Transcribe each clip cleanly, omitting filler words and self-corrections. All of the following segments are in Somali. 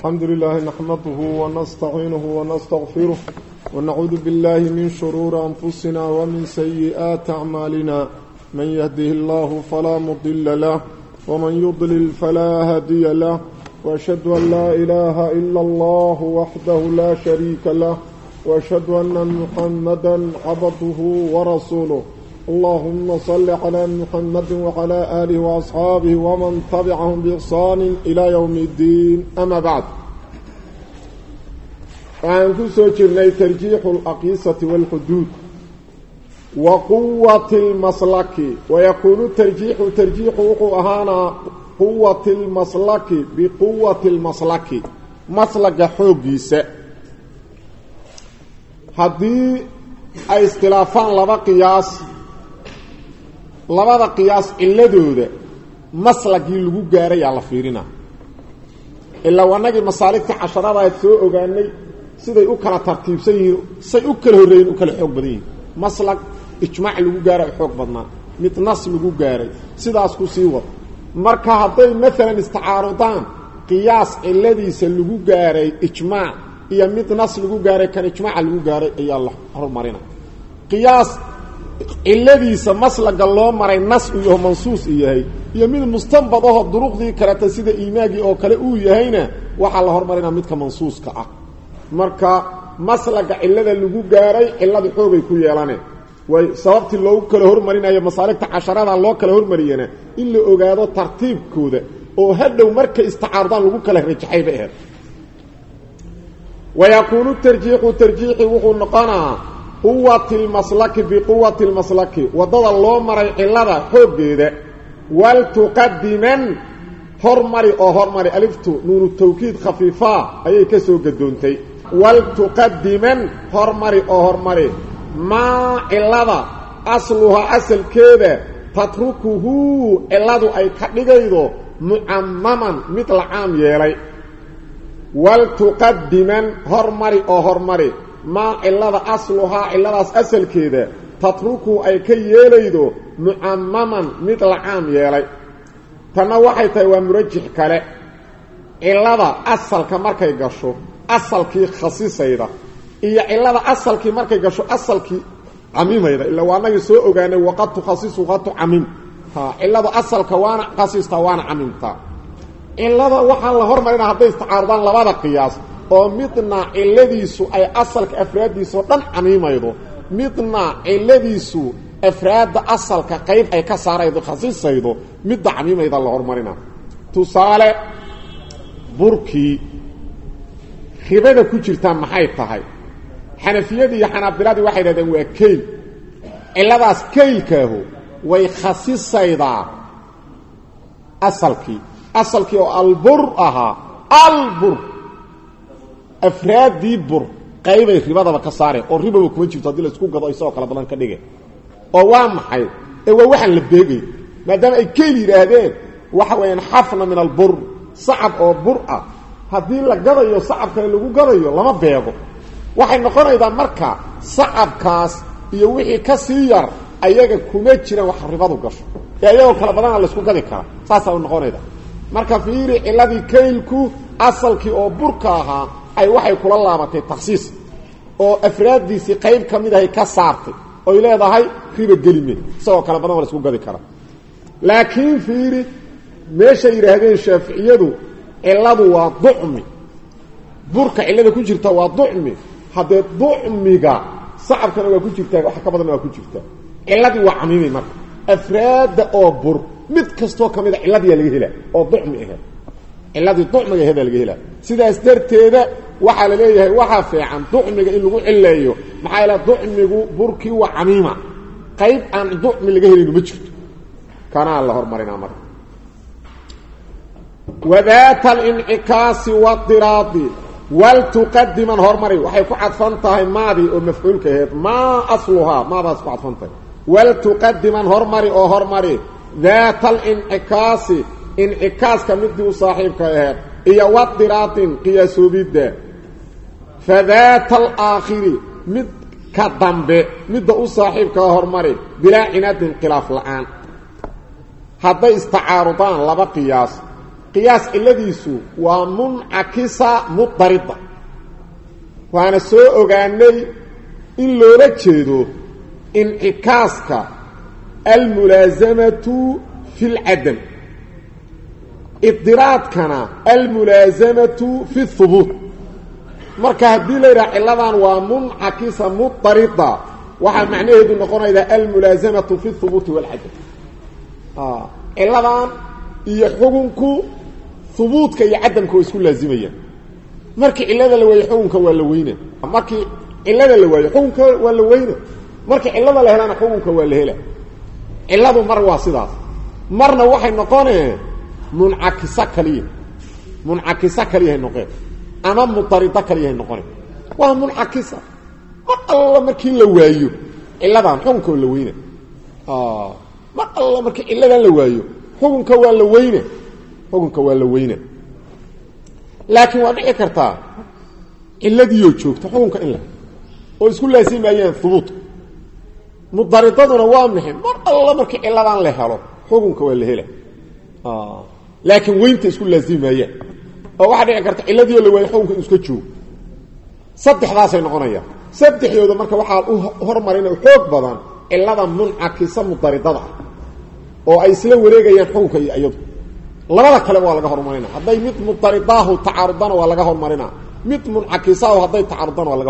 الحمد لله نحمده ونستعينه ونستغفره ونعوذ بالله من شرور أنفسنا ومن سيئات أعمالنا من يهده الله فلا مضل له ومن يضلل فلا هادي له وأشهد أن لا إله إلا الله وحده لا شريك له وأشهد أن محمدا عبده ورسوله اللهم صل على محمد وعلى آله وأصحابه ومن تبعهم بإحسان إلى يوم الدين أما بعد فعنكو سوچرني ترجيح الأقيسة والحدود وقوة المسلك ويكون ترجيح وقوهانا قوة المسلك بقوة المسلك مسلك حوقيسة هذه أي استلافان لبا قياس labada qiyaas ciladooda maslagii lagu gaaray la fiirina illa wanagi masaaligta casharada ay soo ogaanay siday u kala tartiibsan yihiin say u kala horeeyeen u kala xoog badan yihiin maslag ijmaac lagu gaaray xoog badnaa mid nas lagu gaaray sidaas ku sii wad marka haday mesela isticaarudaan qiyaas ciladiisa lagu gaaray ijmaac iyo mid nas lagu gaaray kan ijmaac lagu gaaray ayaa la hormarina qiyaas ciladiisa maslaga loo maray nas iyo mansuus yahay iyo mid mustanbadaho duruqdii karata sida iimaagi oo kale uu yahayna waxa la hormarina midka mansuuska ah marka maslaga cilada lagu gaaray ciladu xoogay ku yeelaneen way sababtii loo kala hormarinayo masaaligta casharada loo kala hormariyana in la ogaado tartiibkooda oo hadhow marka isticaardan lagu kala rajaxay baa ويكون ترجيح وحو نقنا قوة المسلك بقوة المسلك وضد الله مري علدا حوجيده والتقدما هرمري او هرمري الفتو نون التوكيد خفيفه اي كسو قدونتي والتقدما هرمري او هرمري ما علدا اصلها اصل كده تتركه علدو اي كدغيدو معمما مثل عام يلي والتقدما هرمري او هرمري ما إلا أصلها إلا أصل كده تتركه أي كي يليدو معمما مثل عام يلي تنوحيته ومرجح كله إلا أصل كمركي قشو أصل كي خصيصة إذا إيا إلا أصل كي مركي قشو أصل كي عميم إذا إلا وانا يسوء غاني وقد تخصيص وقد عميم إلا أصل كوانا خصيص كوانا عميم إلا وحا الله هرمرين هذا استعارضان لبدا قياس oo midna ciladiisu ay asalka afraadiisu dhan camiimaydo midna ciladiisu afraada asalka qayb ay ka saaraydo khasiisaydo midda camiimayda la hormarina tusaale burki khibada ku jirta maxay tahay xanafiyada iyo xanaabilada waxay yiraahdeen waa kayl ciladaas kaylkaahu way khasiisayda asalki oo albur aha albur afraadii bur qaybay ribadaba ka saareen oo ribaba kuma jirto hadii la isku gado isoo kala badan ka dhigay oo waa maxay waa waxan la beegay maadaama ay keel yiraahdeen waxa weeyaan xafna min albur sacab oo bur ah hadii la gadayo sacabka lagu gadayo lama beego waxay noqonaydaa marka sacabkaas iyo wixii ka sii yar ayaga kuma jiraan wax ribadu gasho ayaga kala badan la isku gadi kara saas ay noqonaydaa marka fiiri iladii keelku asalkii oo burka ahaa ay waxay kula laabatay takhsiis oo afraadiisi qayb kamid ah ka saartay oo leedahay riba gelime soo kala badan wala isku gadi kara laakiin fiiri meesha yiraahdeen shaafiiciyadu ciladu waa du'mi burka cilada ku jirta waa du'mi hadee du'miga sacabkana waa ku jirta wax ka badan waa ku jirta ciladu waa camiimay marka afraad oo bur mid kasto kamid ah cilada laga helaa oo du'mi ah ciladi du'miga hada laga helaa sidaas darteeda waxa la leeyahay waxa fiican du'miga in lagu cileeyo maxay la du'migu burki wa camiima qayb aan du'mi laga helin ma jirto kana la hormarina mar وذات الانعكاس والضراد والتقدم هرمري waxay ku cadfan tahay maadi oo mafcuulka ah ma asluha ma bas ku cadfan tahay والتقدم هرمري او هرمري ذات الانعكاس انعكاس كمدي صاحبك اهد اي وضرات قياس بيده فذات الاخر مد كدنب مد صاحبك هرمري بلا عناد انقلاف الان هذا استعارضان لبا قياس qiyaas ciladiisu waa muncakisa mudarida waana soo ogaanay in loola jeedo incikaaska almulaasamatu fi lcadam idiraadkana almulaasamatu fi hubuut marka haddii la yidhaha ciladan waa muncakisa mudarida waxaa macnaheedu noqonaydaa almulaasamatu fi hubuuti walcadam ciladan iyo xukunku hubuudka iyo cadamka way isku laazimayaan markii cilada la waayo xukunka waa la weyna markii cilada la waayo xukunka waa la weyna markii cilada la helana xukunka waa la hela ciladu mar waa sidaas marna waxay noqoneen muncakisa kaliya noqon ama mudarida kaliya noqon waa muncakisa mar alla markii la waayo ciladan xukunka waa la weyna mar alla markii ciladan la waayo xukunka waa la weyna laakiin waa dhici kartaa ciladiioo joogta xukunka in la oo isku laasimayaan hubuudka mudaridaduna waa maxay mar alla markii ciladan la helo xukunka waa la hela laakiin weynta isku laasimayaan oo waxaa dhici karta ciladiioo la waayo xukunka in iska joogo saddexdaasay noqonayaan saddexdooda marka waxaa u hormarina xoog badan cilada muncakisa mudaridada ah oo ay isla wareegayaan xukunka iyo iyadu labada kale waa laga hormarina hadday mid mudaridaahu tacaarudana waa laga hormarina mid muncakisaahu hadday tacaarudana waa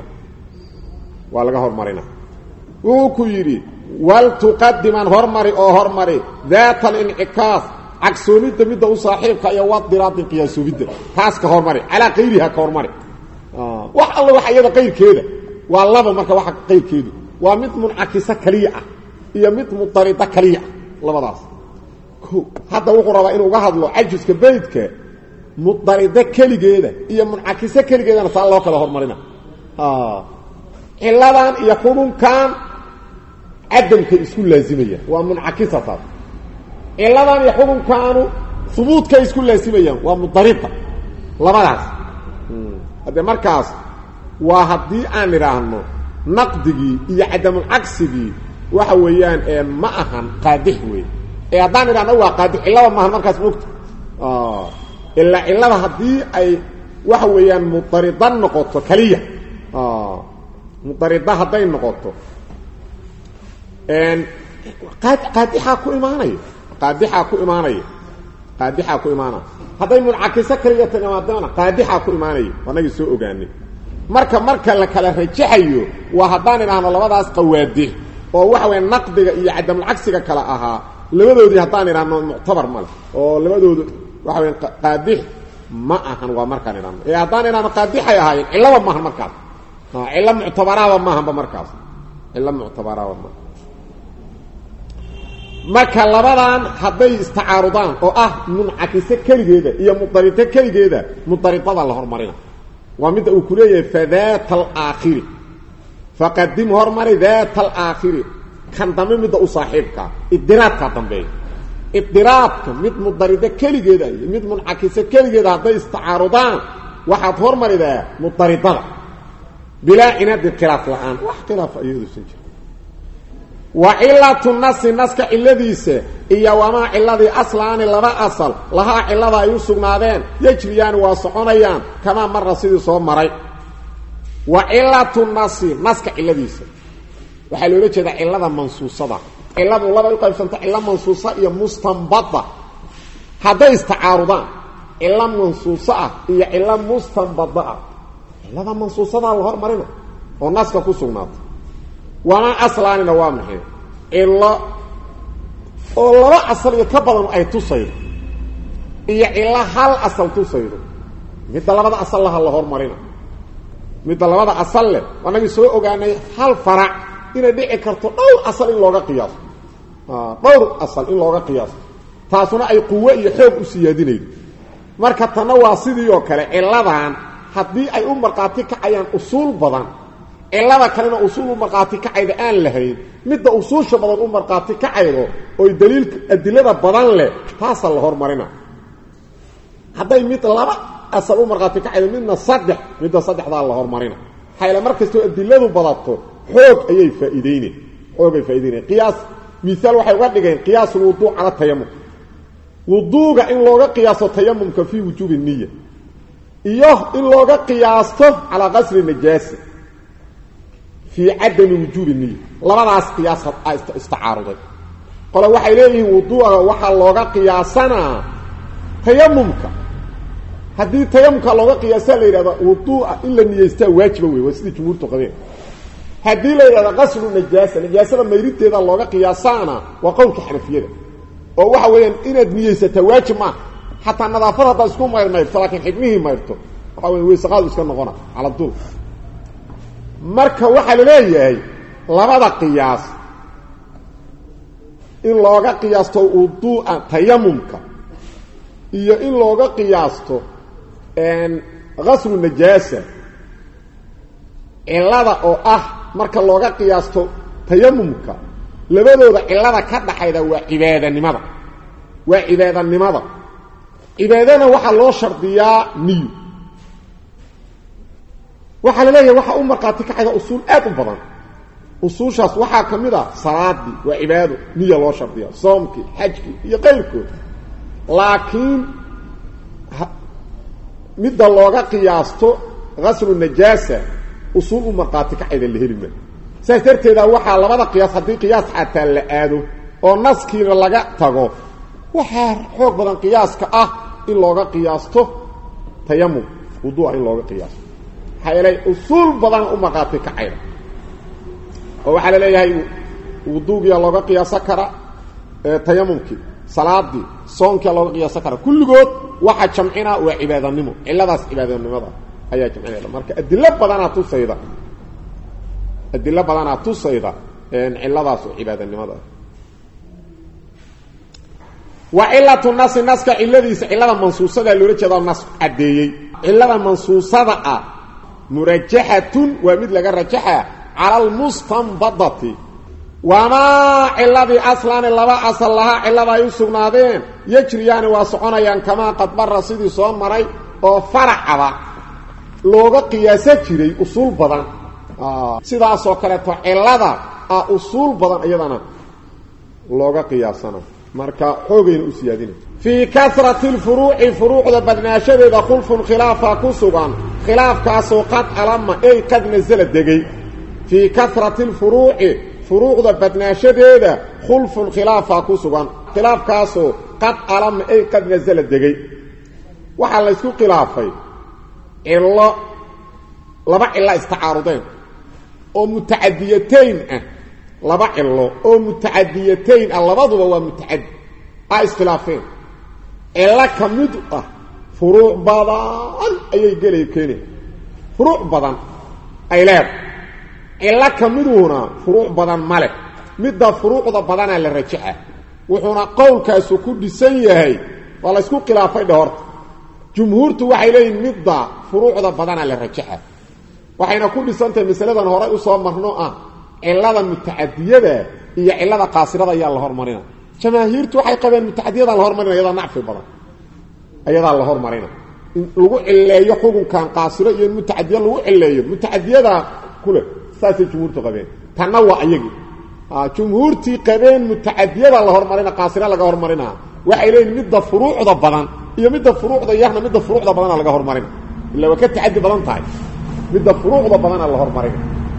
laga hormarina wuxuu ku yidhi wal tuqadiman hormari daata alincikaas cagsoomidda midda u saaxiibka iyo wadiraadin qiyaasoomidda taas ka hormari calaa kayriha ka hormari wax alla wax iyada qayrkeeda waa laba marka waxa qayrkeedu waa mid muncakisa kaliya ah iyo mid mudarida kaliya ah labadaas hadda wuxuu rabaa inuu uga hadlo cajiska beydka mudarida keligeeda iyo muncakisa keligeedana taa loo kala hormarina ciladan iyo xukunkan cadamka isku laazimayaan waa muncakisa taas ciladan iyo xukunkaanu hubuudka isku laazimayaan waa mudarida labadaas hadde markaas waa haddii aan idhaahno naqdigii iyo cadamulcagsigii waxa weeyaan ma ahan qaadix wey haddaan idhahno waa qaadix cilada maahan markaas mogta ilaa cilada haddii ay waxa weeyaan mudarida noqoto kaliya mudarida hadday noqoto qaadixaa ku imaanaya hadday muncakiso kaliya timaadana qaadixaa ku imaanaya anagii soo ogaanay marka la kala rajaxayo waa haddaan idhaahno labadaas qawaadix oo waxa weya naqdiga iyo cadamulcagsiga kala ahaa labadoodii haddaan idhaahno muctabar male oo labadoodu waxa weya qaadix ma ahan waa markaan idhaahno haddaan idhaahno qaadixay ahaayeen cilaba maahan markaas cilo muctabaraaba maahanba markaas cilo muctabaraaba maaha marka labadan hadday istacaarudaan oo ah muncakise keligeeda iyo mudarida keligeeda mudaridada la hormarina waa midda uu ku leeyahay fadaata alaakhiri faqadim hormari daata alaakhiri kan dambe midda u saaxiibkaa idiraadkaa dambeeya idiraadka mid mudarida keligeeda iyo mid muncakise keligeeda hadday istacaarudaan waxaad hormaridaa mudaridada bilaa cinaadin khilaaf la-aan wax khilaafa iyaduusan jira wa cilatu nasi naska ciladiisa iyo wamaa ciladii aslaani laba asal lahaa cilada ay u sugnaadeen yejriyaani waa soconayaan kamaa mara sidii soo maray wa cilatu nasi naska ciladiisa waxaa loola jeedaa cilada mansuusada ciladu laba u qaybsanta cilo mansuusa iyo mustanbada hadday istacaarudaan cilo mansuuso ah iyo cilo mustanbada ah cilada mansuusadaa la hormarina oo naska ku sugnaata wamaa aslaanina waa maxay cilo oo laba asal iyo ka badan ay tusaydo iyo cilo hal asal tusaydo midda labada asal laha la hormarina midda labada asal leh waanagii soo ogaanay hal farac inay dhici karto dhowr asal in looga qiyaaso taasuna ay quwo iyo xoog u siyaadinaydo marka tanna waa sidii oo kale ciladan haddii ay u markhaati kacayaan usuul badan cilada kalena usuul u markhaati kacayda aan lahayn midda usuusha badan u markhaati kacaydo oy daliilka adilada badan leh taasaa la hormarina hadday mid laba asal u markhaati kacaydo midna saddex midda saddexdaa la hormarina hayla mar kastoo adiladu badato xoog ayay faa'iideyneen qiyaas misaal waxay uga dhigeen qiyaasul wudu' cala tayammum wuduuga in looga qiyaasto tayamumka fi wujuubi niyya iyo in looga qiyaasto ala qasri najaasa fi adam wujuubi niyya labadaas qiyaas istaaruday qolo waxay leeyihiin wuduuga waxa looga qiyaasana tayamumka haddii tayamumka looga qiyaasa la yiraahdo wuduuga in la niyeysta waajiba weey waa sidii jumhuurtu qabeen haddii la yiraahdo qasru najaasada mayriteeda looga qiyaasana waa qowlka xanafiyada oo waxa weeyaan inaad niyeysato waajib ma hatta nadaafada hada isku mayrmayto laakiin xigmihii mayrto waxa weey weesaqaad iska noqona ala dul marka waxa la leeyahay labada qiyaas in looga qiyaasto wuduu'a tayamumka iyo in looga qiyaasto qasru najaasa cilada oo marka looga qiyaasto tayamumka labadooda cilada ka dhaxayda waa ibaadanimada ibaadana waxa loo shardiyaa niyo waxa la leeyahay waxa u marqaati kacayda usul aad u badan usuushaas waxa kamida salaadi waa ibaado niyo loo shardiyaa soomki xajki iyo qeyrkood laakiin midda looga qiyaasto qasru najaasa usul u marqaati kacayda la helima saarteeda waxa labada qiyaas hadii qiyaas xataa la aado oo naskiina laga tago waxa xoog badan qiyaaska in looga qiyaasto tayamum wuduu'a in looga qiyaasto hay'alay usul badan u marqaati kacayda oo waxa la leeyahay wuduuga looga qiyaasa kara tayamumki salaadi soonka looga qiyaasa kara kulligood waxa jamcina waa ibaadanimo ciladaas ibaadanimada ayaa jamcinayda marka adilla badana tusayda ciladaas ibaadanimada wa illatu naska ciladiisa cilada mansuusada loo jeedo nas cadeeyay cilada mansuusada murajjahatun wa mid laga rajaxa ala almustanbadati wama cilladii aslan laba asal laha cillada ay sugnaadeen yajriyaan waa soconayaan kama qad barra sidii soo maray oo faracaba looga qiyaasa jiray usul badan sidaas oo kale to cillada usul badan iyadana looga qiyaasana marka xoogayna u siyaadina fi kasrati alfuru'i furu'da badnaashadeeda khulfun khilafa kusugan khilaafkaas oo qad alama ay qad nazala degay fi kasrati alfuru'i furu'da badnaashadeeda khulfun khilafa kusugan khilaafkaas oo qad alama ay qad nazala degay waxa la isku khilaafay illa laba illa istaarudeen oo mutaadiyatayn laba cillo oo mutaadiyatayn labaduba waa mutaaddi iskhilaafeen illa kamid furu' badan ayay galay keenay furu' badan ay leed illa kamiduna furu' badan male midda furuuqda badan la rajaxa wuxuuna qowlkaas ku dhisan yahay wala isku khilaafay dhorta jumhuurtu waxay leeyihiin midda furuuqda badan la rajaxa waxayna ku dhisantahay masaladan hore u soo marno cilada mutaadiyada iyo cilada qaasirada ayaa la hormarina jamaahiirtu waxay qabeen mutaadiyada la hormarina iyada nacfi badan ayada la hormarina lagu cileeyo xukunkan qaasiro iyo mutaadiya lagu cileeyo mutaadiyada kule saasay jumhuurtu qabeen tanawa ayagi jumhuurti qabeen mutaadiyada la hormarina qaasira laga hormarina waxay leeyihiin midda furuuqda badan iyo midda furuuqda yarna midda furuuqda badan laga hormarina illa waa ka taadi badan tahay midda furuuqda badan la hormarina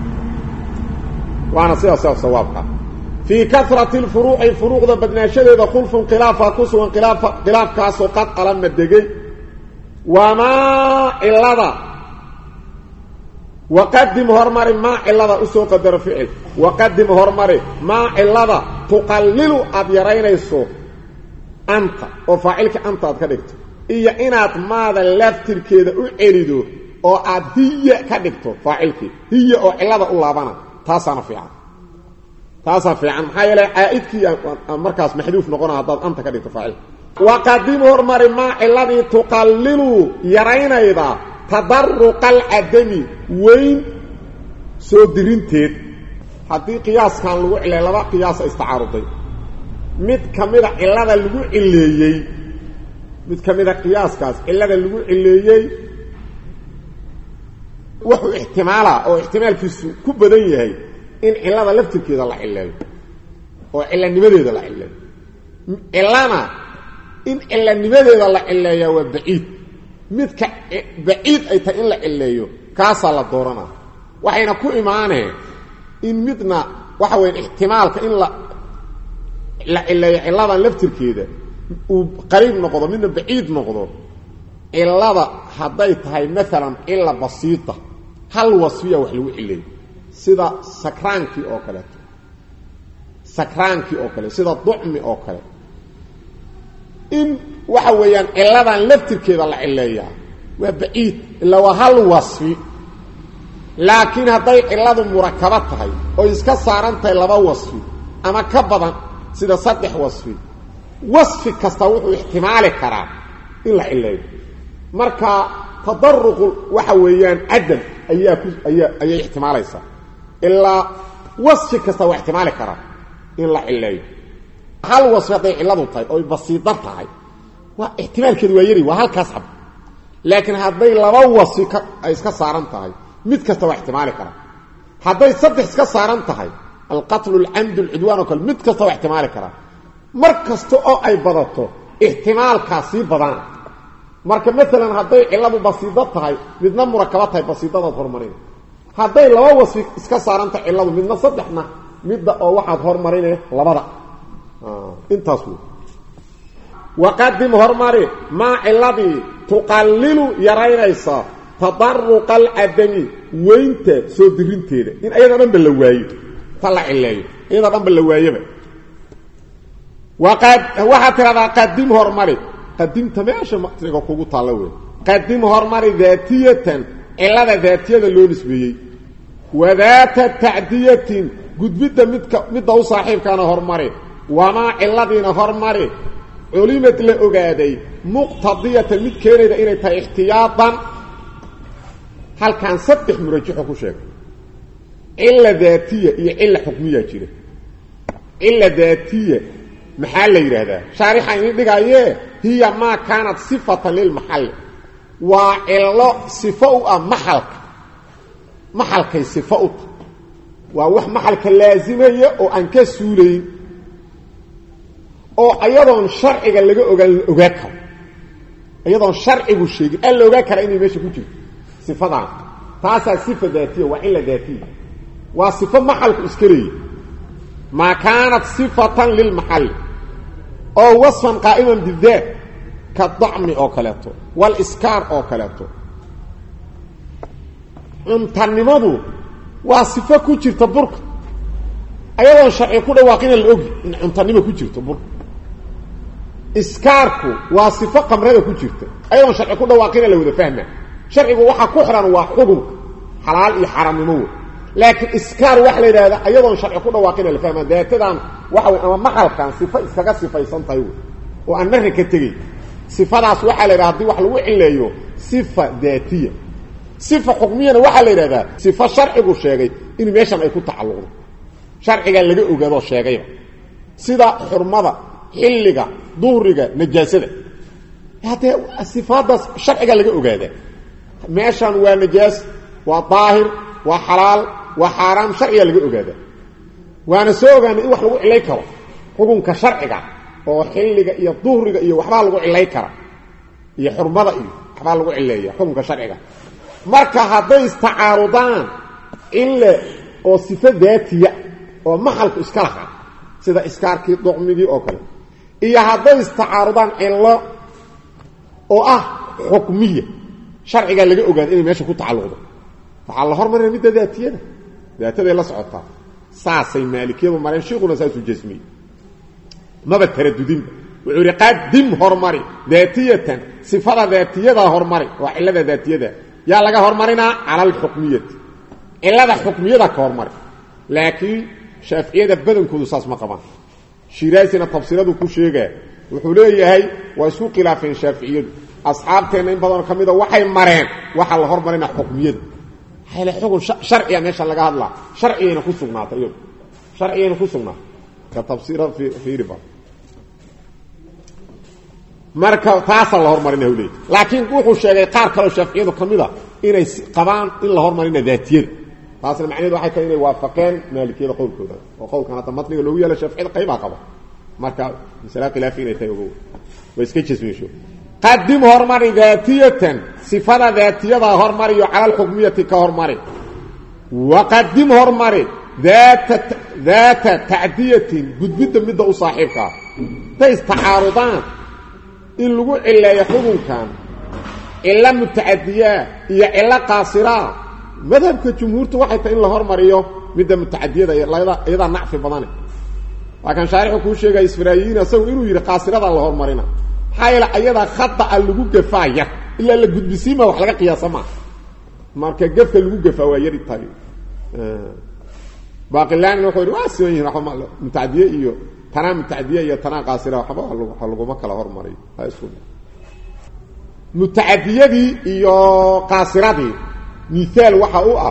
وانا سياسة صوابها في كثرة الفروع فروع ذا بدناشده خلف خلافة كسو خلاف كاسو قد ألم الدقي وما إلا ذا وقدم هرمر ما إلا ذا أسو قدر فعل وقدم هرمر ما إلا ذا تقلل أبيرين السوق أنت وفاعلك أنت أدكدكت إيا إنات ماذا لفتر كده أعرضو أو أدهي كدكتو فاعلك هي أو إلا ذا الله بنا تاسانا فيعن حيالي عائدكي مركز محذوف نقونا هذا أنت كده تفاعل وقدم هرمر ما الذي تقلل يرين إذا تضرق العدم وين سودرين تيد حتى قياس كان لغو إلي لبا قياس استعارضي مد كميدا إلا لغو إليي مد كميدا قياس كاس إلا لغو إليي وحو احتمالا أو احتمال في كبدين هي إن إلا لفتر كذا الله إلا أو إلا نبدي ذا الله إلا إلانا in cilanimadeeda la cileeyaa waa baciid midka baciid ay tahay in la cileeyo kaasaa la dooranaa waxayna ku imaaneen in midna waxa weyn ihtimaalka in la cileeyo ciladan laftirkeeda uu qariib noqdo midna baciid noqdo cilada hadday tahay maalan cila basiita hal wasfiya wax lagu cileeyo sida sakraankii oo kale sida ducmi oo kale in waxa weeyaan ciladan laftirkeeda la cileeyaa waa baciid illa waa hal wasfi laakiin hadday ciladu murakaba tahay oo iska saaran tahay laba wasfi ama ka badan sida saddex wasfi kasta wuxuu ihtimaali karaa in la cileeyo marka tadarruq waxa weeyaan adam ayaa ihtimaalaysa illa wasfi kasta waa ihtimaali karaa in la cileeyo hal wasfi hadday ciladu tahay oo basiida tahay waa ihtimaalkeedu waa yari waa halkaas xab laakiin hadday laba wasfi ay iska saaran tahay mid kasta waa ihtimaali karaa hadday saddex iska saaran tahay القتل العمد العدوان وكل مد كستا واحتمال كرا مركزته او اي بدته احتمال كاسي بدان marka mesela haday ciladu basiido tahay midna murakabad tahay basiidada hormarin haday laba wasfi iska saaranta ciladu midna saddexna midda oo waxaad hormarinay labada intaas waqadim hormari ma ciladi tuqallilu yaraynaysa tadarruq al-adami weynta soo dirinteeda in ayada dhan la waayo طلع إليه إذا ضم باللوايبة وقد ترى قدم هرمري قدم تماشى مقتنقى كوكو طالوه قدم هرمري ذاتية إلا ذاتية اللون اسميه وذات التعدية قد بدا صاحب كان هرمري وما الذين هرمري علمت لأقادي مقتضية متكينة إليها احتياطا هل كان سبح مرجحه شيء إلا ذاتية هي إلا حكمية كده إلا ذاتية محل هذا شارحة يقول هي ما كانت صفة للمحل وإلا صفة محلك صفة ووح محلك اللازمية وأنك سولين أو أيضا شرعي قال لك أغاكها أيضا شرعي الشيء قال له أغاكها إني ماشي كتير صفة تاسع صفة ذاتية وإلا ذاتية وصفة محل إسكري ما كانت صفة للمحل أو وصفا قائما بالذات كالضعم أو كلاته والإسكار أو كلاته انتنمضو وصفة كتير تبرك أيضا شرعي كده واقين الأوجي انتنمو كتير تبرك إسكاركو وصفة قمرية كتير أيضا شرعي كده واقين اللي فهمه شرعي وحا كحرا وحقوق حلال إحرام نمو لكن إسكار وحلي هذا أيضا شرعي كده واقين اللي فهمه ذاتدان وحاو أما محل كان صفة إسكاقا صفة يسانتايو وأن نهر كتغي صفة داس وحلي هذا وحلو وحليو صفة ذاتية صفة حكمية وحلي هذا صفة شرعي الشيغي إنه ميشان يكون تعلق شرعي قال لقى أقادو الشيغي سيدا حرمضة حلقة دورقة نجاسة هذا الصفات داس شرعي قال لقى أقادو ميشان ونجاس وطاهر وحلال وحرام شرعي لغا اوغاده وانا سوغان ان wax lagu cilay karo xukunka sharciga oo xilliga iyo duhriga iyo waxba lagu cilay kara iyo xurmada iyo waxba lagu cileeyo xukunka sharciga marka haday istaarudaan illa oo sifo daatiya oo maxalku iska laha sida iskaarkii duqmigii oo kale iyo haday istaarudaan illa oo xukmiye sharciga laga ogaado in meesha ku tacalluqdo فعلى هرمنا مدة ذاتية لا سعطها ساسي مالكية ومرين شيخنا ساسو جسمي ما بترددين وعرقات دم هرمري ذاتية صفة ذاتية ذا هرمري وإلا ذاتية ذا يا لغا هرمرنا على الحكمية إلا ذا حكمية ذا هرمري لكن شافعية ذا بدن كودو ساس مقاما شيراسينا تفسيرات وكو شيغا وحوليه هاي ويسوق خلافين شافعية أصحاب تنين بدن كميدة وحي مرين وحا هرمرنا حكمية هل حكم شرعي ماشي لغا هادلا شرعينا ku sugnaatay شرعينا ku sugnaatay ka tafsiirad fi riba marka taas la hormarinayo leey laakiin wuxuu sheegay qaar kale shafiiciyadu kamida inay qabaan in la hormarinayo daatiyada taasna macnaheedu waxay tahay inay waafaqeen maalikiyada qowlkooda oo qowlkan matniga loogu yeelo shafiiciyada qayba qaba marka mas'ala khilaafiina tahay ويسكي جسميشو قدم هرمري ذاتية صفة ذاتية هرمري على الحكمية كهرمري وقدم هرمري ذات تعدية قد بدا مدى صاحبك تيس تعارضان إن لقوا إلا يحضن كان إلا متعدية إلا قاصرة مذهب كجمهور توحيت إلا هرمريو مدى متعدية إذا نعف بضانه لكن شارحه كل شيء إسفرايين سووا إنه يرى قاصرة الله هرمرينا حايلة أيضا خطأ اللقوا قفاية إلا اللي قد بسيمة وحلقة قياسة معه ماركا قفك اللقوا قفاوة يري الطريق باقي الله أنه يقول واسوين رحمه الله متعدية إيو تنا متعدية إيو تنا قاصرة وحبا حلقوا مكة لهرمري هاي سؤال متعدية دي إيو قاصرة دي مثال وحاوة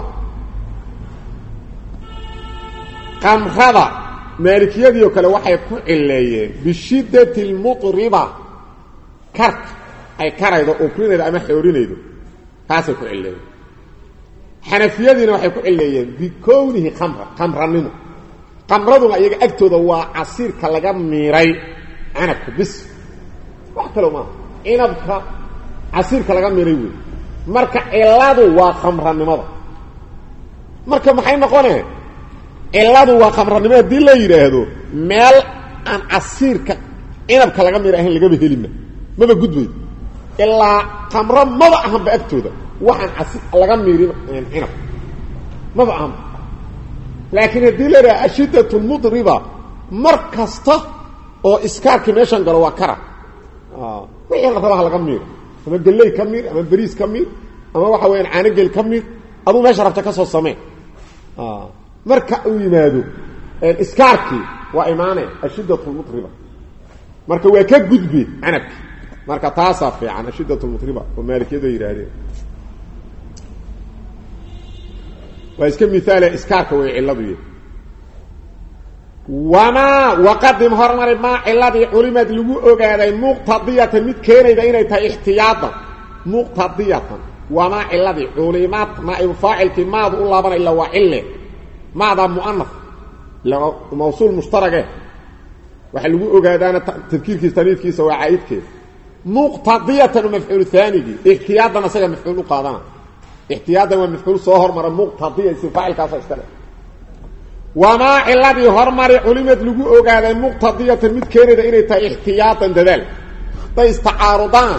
قمخضة مالكية دي وكلا وحا يكون إليه بشدة المطربة كرت أي كريدو أوكرين إذا أما حيورين إذا كاسا يكون إليه حنفية دي وحا يكون إليه بكونه خمرة منه خمرة دو أيها أكتو دو عصير كاللغا ميراي عنب بس وحكا لو ما عنبك عصير كاللغا ميراي marka iladu waa khamranimada marka maxay noqonay iladu waa khamranimada dii la yiraahdo meel aan asiirka inabka laga miirayn laga helina maba gudbay illa khamra maba ahan baagtooda waxaan asiir laga miirin inab maba ahan laakiin dii la yiraahdo ashidatu mudriba markasta oo iskaarka meeshan galo waa kara wixii la rabo laga miiro ama galay kamir ama bariis kamir ama waxa weeyaan caanagel kamir adu meesha rabta ka soo samee marka uu yimaado iskaarki waa iimaanay ashidatu mutriba marka waa ka gudbi anabki marka taasa fiican ashidatu mutriba oo maalikiyada yiraahdeen waa iska misaal iskaarka way ciladu وما وقدم هرمر ما الذي علمت لغو اوغاداي مقتضيه مid keenayda inay tahay ihtiyaadan muqtadiyatan وما الذي علمت ما فاعل ما ذو الله بنا الا وعله ماذا مؤنث لو موصول مشترك waxa lagu ogaadaana tadkiirkiisa taniifkiisa waa caayidkiisa muqtadiyatan mafcuul thani ihtiyaadan asaga mafcuul qaadana ihtiyaadan waa mafcuul soo hormara muqtadiya si faa'ilkaas iskale وما الذي هرمر علمت لغو اوغاده مقتضيه مid keenida inay tahay ihtiyaadan dadaal tay istaarudan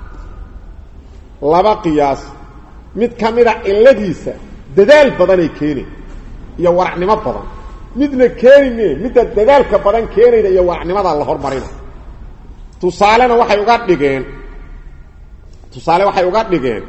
laba qiyaas mid kamida iladiisa dadaal badan ay keenay iyo waracnimo badan midna keenay mid dadaalka badan keenayda iyo waracnimada la hormarina tusaalena waxay uga dhigeen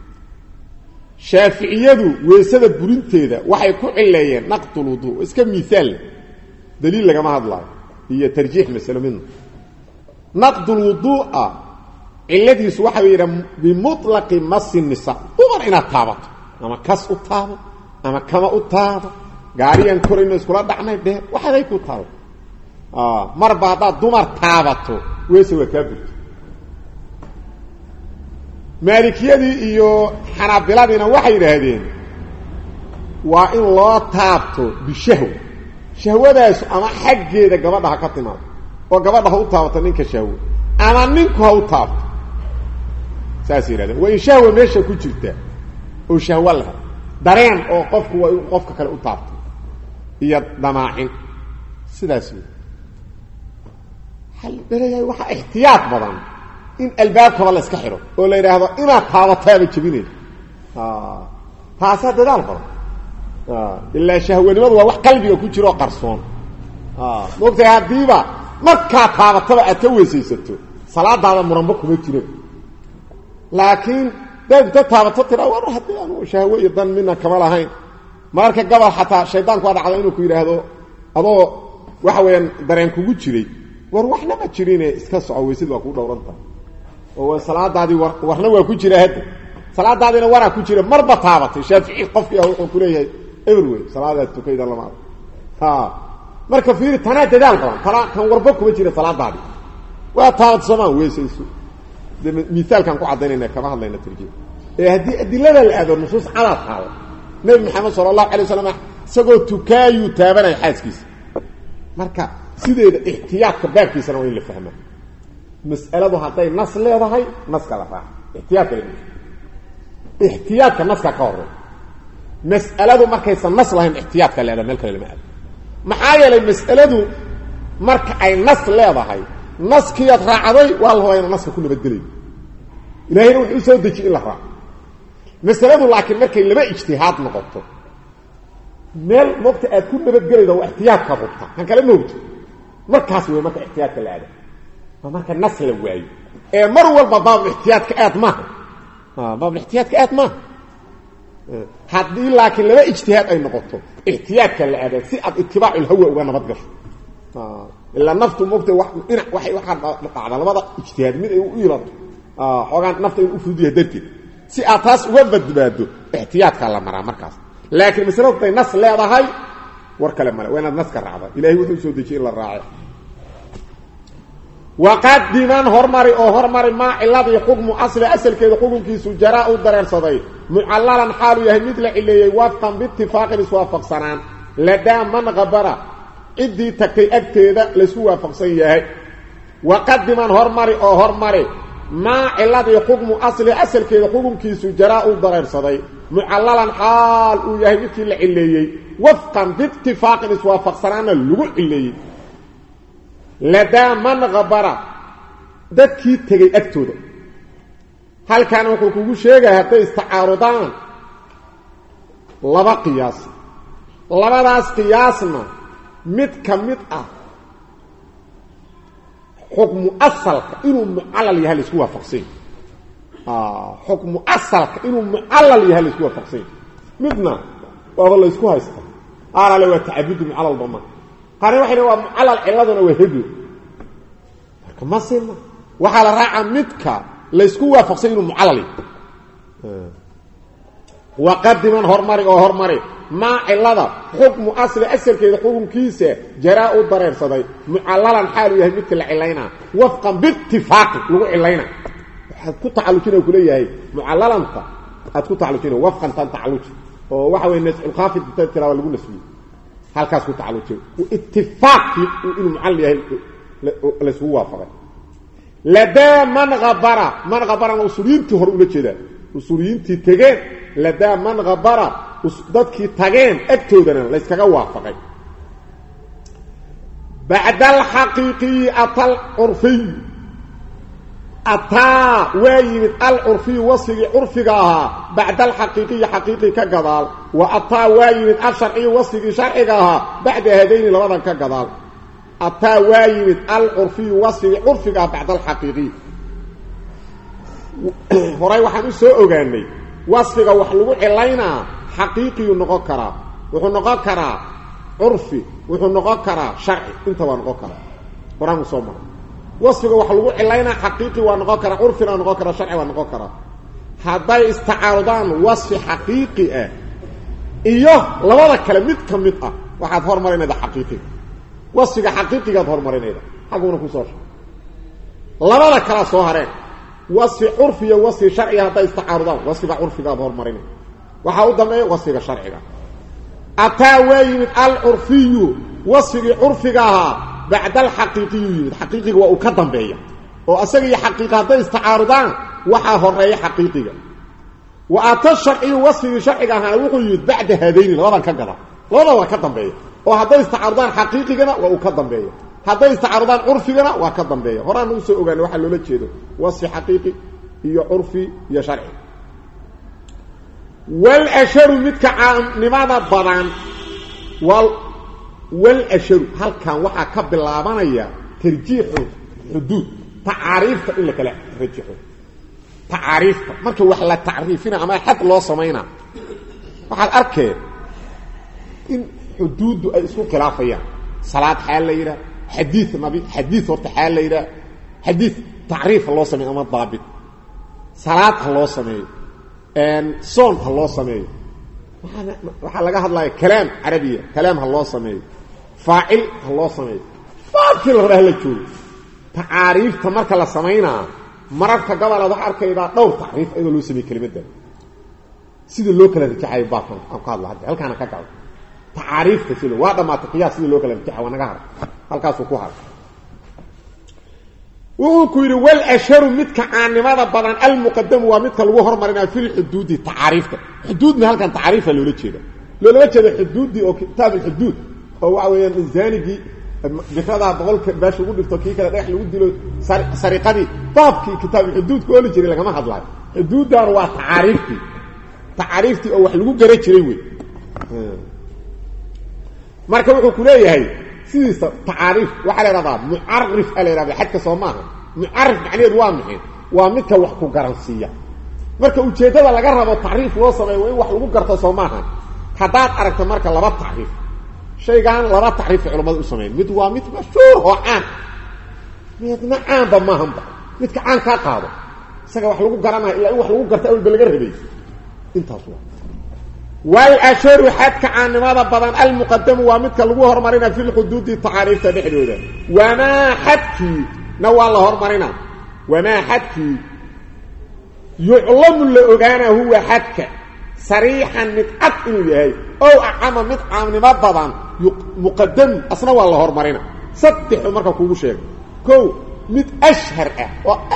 شافعيadu weesada burinteeda waxay ku cileeyeen naqtul wudu iska misaal daliil laga ma hadlaayo iyo tarjiix mas'alamin naqtul wudu ciladiisu waxa weeyaan bi mutlaq mas nisa umar ina taabato ama kas u taabo ama kama u taabo gaariyan korino iskula dhacnay de waxay ku taabo mar baada dumar taabato weesada waa ka burto maalikiyadii iyo xanaabiladina waxay yiraahdeen waa in loo taabto bishahwa shahwadaas ama xaggeeda gabadha ka timaado oo gabadha u taabto ninka shahwa ama ninku u taabto saas yiraahdeen waa in shahwa meesha ku jirta oo shahwa la dareen oo qofku waa qofka kale u taabto iyo damaacin sidaas hal barayaa waxa ihtiyaad badan in albaabka wala iska xiro oo la yiraahdo ina taabataaba jabinay taasa dadaal badan illa shahwanimadu waa wax qalbiga ku jiro qarsoon moogtay hadiiba marka taabataba aad ka weesaysato salaadaada muranba kuma jiro laakiin dad taabato tira war hadii aanu shahwa iyo dan mina kama lahayn marka gabal xataa shaydaanku waa dhacday inuu ku yiraahdo adoo waxa weeyaan dareen kugu jiray war waxna ma jirine iska soo weesid waa ku dhowranta oo salaadaadi warna waa ku jira hadda salaadaadina wara ku jira marba taabatay shaafici qofkii wuxuu ku leeyahay everywhere salaada tukayda lama marka fiir tana dadaal qaban kan warba kuma jira salaadaadi waa taabat samaan weesayso misaal kan ku cadeynayna kama hadlayna tarjiih hadii adilada la aado nusus ala taala nabi maxamed sallallahu alayhi wasallam sagoo tukaayu taabanay xaaskiisa marka sideeda ihtiyaadka baabkiisana waa in la fahmaa مسألة هاتي نص لهذا نص كلا راح احتياط كلمة احتياط كنص كقارن مسألة مركز النص لهم احتياط كلا هذا ملك المال محايا للمسألة مرك أي نص لهذا نص كي يتراعي والله هو نص كله بدلين إلهي روح يسود شيء إلا راح مسألة لكن مركز اللي بقى اجتهاد نقطه مال وقت أكون بدلين ده احتياط كربطه هنكلم نوت مركز هو مركز احتياط كلا هذا فمركز النص لواي مروا الباب الاحتياط كأت ما باب الاحتياط كأت ما حدي لكن لما اجتهاد أي نقطه احتياط كالعادة سيئة اتباع الهوى وانا بتقش إلا النفط ومقت واحد على لماذا اجتهاد من يرد حوغان نفط الأفردية دلتي سيئة تاس وبد باده احتياط كالمرا مركز لكن مثلا نص لا هاي وركلم ملا وين النص كالرعبة إلهي وثو سودي شيء إلا الراعي وقدمان هرمري ما الذي حكم أصل كذا حكم كيسو جراء الدرر صدي معللا حاله يهي مثل اللي يوافقا باتفاق لسوافق سنان لدى من غبر إدي تكي أكتدا لسوافق سيهي وقدمان هرمري ما الذي حكم أصل كذا حكم كيسو جراء الدرر صدي معللا حاله يهي مثل اللي وفقا باتفاق لسوافق سنان اللغو اللي لدى من غبر dadkii tagay agtooda halkan wuxuu kugu sheegay haday istacaarudaan laba qiyaas labadaas qiyaasna mid kamid ah xukmu asalka inuu muallal yahay isku waafaqsan xukmu asalka inuu muallal yahay isku waafaqsan midna waa la isku haysta ala la ta'abbud muallal dhamma qari waxina waa muallal ciladuna waa hadu kama sima waxa la raaca midka la isku waafaqsan inuu muallal وقدمان هرمري ما علada حكم أصل كذا حكم كيسة جراء الضرر صدي معللا حاله يهي مثل العلينا وفقا باتفاق لغو علينا كنت تعلوكين وكلية هي معللا انت كنت تعلوكين وفقا تعلوك وحاول الناس الخافض ترى ولا يقول نسوي هل كاس كنت تعلوكين واتفاق انه معلل يهي لسهو وافقا لدى من غبر وصولين تهر أولا جدا وصولين تتغين لدى من غبر dadkii tageen agtoodana la iskaga waafaqay بعد الحقيقي أطل عرفي أطا ويمد العرفي وصفي عرفيها بعد الحقيقي حقيقي كقضال وأطا ويمد الشرعي وصفي شرعيها بعد هذين لبدا كقضال أطا ويمد العرفي وصفي عرفيها بعد الحقيقي هراي waxaan soo ogaanay wasfiga wax lagu cilayna حقيقي نقول كرا وحنقول كرا عرفي وحنقول كرا شرعي انت ونقول كرا قرآن صومر وصفه وحلقوا إلينا حقيقي ونقول كرا عرفي ونقول كرا شرعي ونقول كرا هذا استعارضان وصف حقيقي إيوه لماذا كلمات كمتة واحد هرمرين هذا حقيقي وصف حقيقي قد هرمرين هذا حقونا كسور لماذا كلا صهرين وصف عرفي ووصف شرعي هذا استعارضان وصف عرفي قد هرمرين وحاول دمي وصفك الشرعي أتاوين العرفي وصفك عرفكها بعد الحقيقي الحقيقي وأكدم بيه وأساقي حقيقة هذا استعارضان وحاه الرأي حقيقي وأتا الشرعي وصفك شرعيها وقيد بعد هذين الغضا كقضا غضا وأكدم بيه وهذا استعارضان حقيقي وأكدم بيه هذا استعارضان عرفي وأكدم بيه هران نوسي أغاني وحلو لتشيده وصف حقيقي هي عرفي هي شرعي والأشر متكعام لماذا بران والأشر هل كان وحا كبلابانيا ترجيح حدود تعريف إلا كلا ترجيح تعريف مركا وحلا تعريفنا أما حد الله سمينا وحال أركي إن حدود اسمه خلافية صلاة حال ليلة حديث نبي حديث ورت حال ليلة حديث تعريف الله سمينا أما الضابط صلاة الله سمينا صون الله سميه waxa laga hadlayo kalaam arabiya kalaam Allah sameeyo faa'il Allah sameeyo faa'il hore la joogo taariifta marka la sameeyna mararka gabal waxa arkayda dhowr taariif ee loo sameeyo kalimadan sida loo kala rajay baafan aan ka hadlahay halkaan ka gaco taariifta sida waa dhamaatay qiyaas sida loo kala rajay waa naga har halkaas ku har وكير والاشهر مدك عانمده بدن المقدم ومدك لو هرمرنا في الحدود تعريفته حدود ما كان تعريفه لولا جيده لولا جيده حدود او كتاب الحدود هو وين الزانقي بكذا بقولك باش ugu dhigto kii kala dhex lagu dilo sariqadi baabki kitaab الحدود ku wali jiray lagama hadlay xuduudan waa taariifti oo wax lagu garan jiray way marka wuxuu ku leeyahay sidiisa taariif waxa la yiraahdaa mu'arrif ala yiraahdaa xadka Soomaaliya mu'arrif macnaheedu waa maxay waa midka wax ku garansiya marka ujeedada laga rabo taariif loo sameeyo in wax lagu garto Soomaaliya hadaad aragto marka laba taariif shaygan laba taariif culimadu u sameeyeen mid waa mid mashhuur oo caan midna caan ba ma hamba midka caan ka qaado isaga wax lagu garanayo ilaa wax lagu garto awal laga rabay intaas waa والاشهر حدك عن ماذا بدن المقدم ومدك لو هرمرنا في الحدود تعريف تدخلوده وما حدك نو الله هرمرنا وما حدك يعلم الاغانه هو حدك صريحا متقن يحيى او اعم متعام ما بدن مقدم اصلا والله هرمرنا صدح marka kuugu sheeg ko mid ashhar ah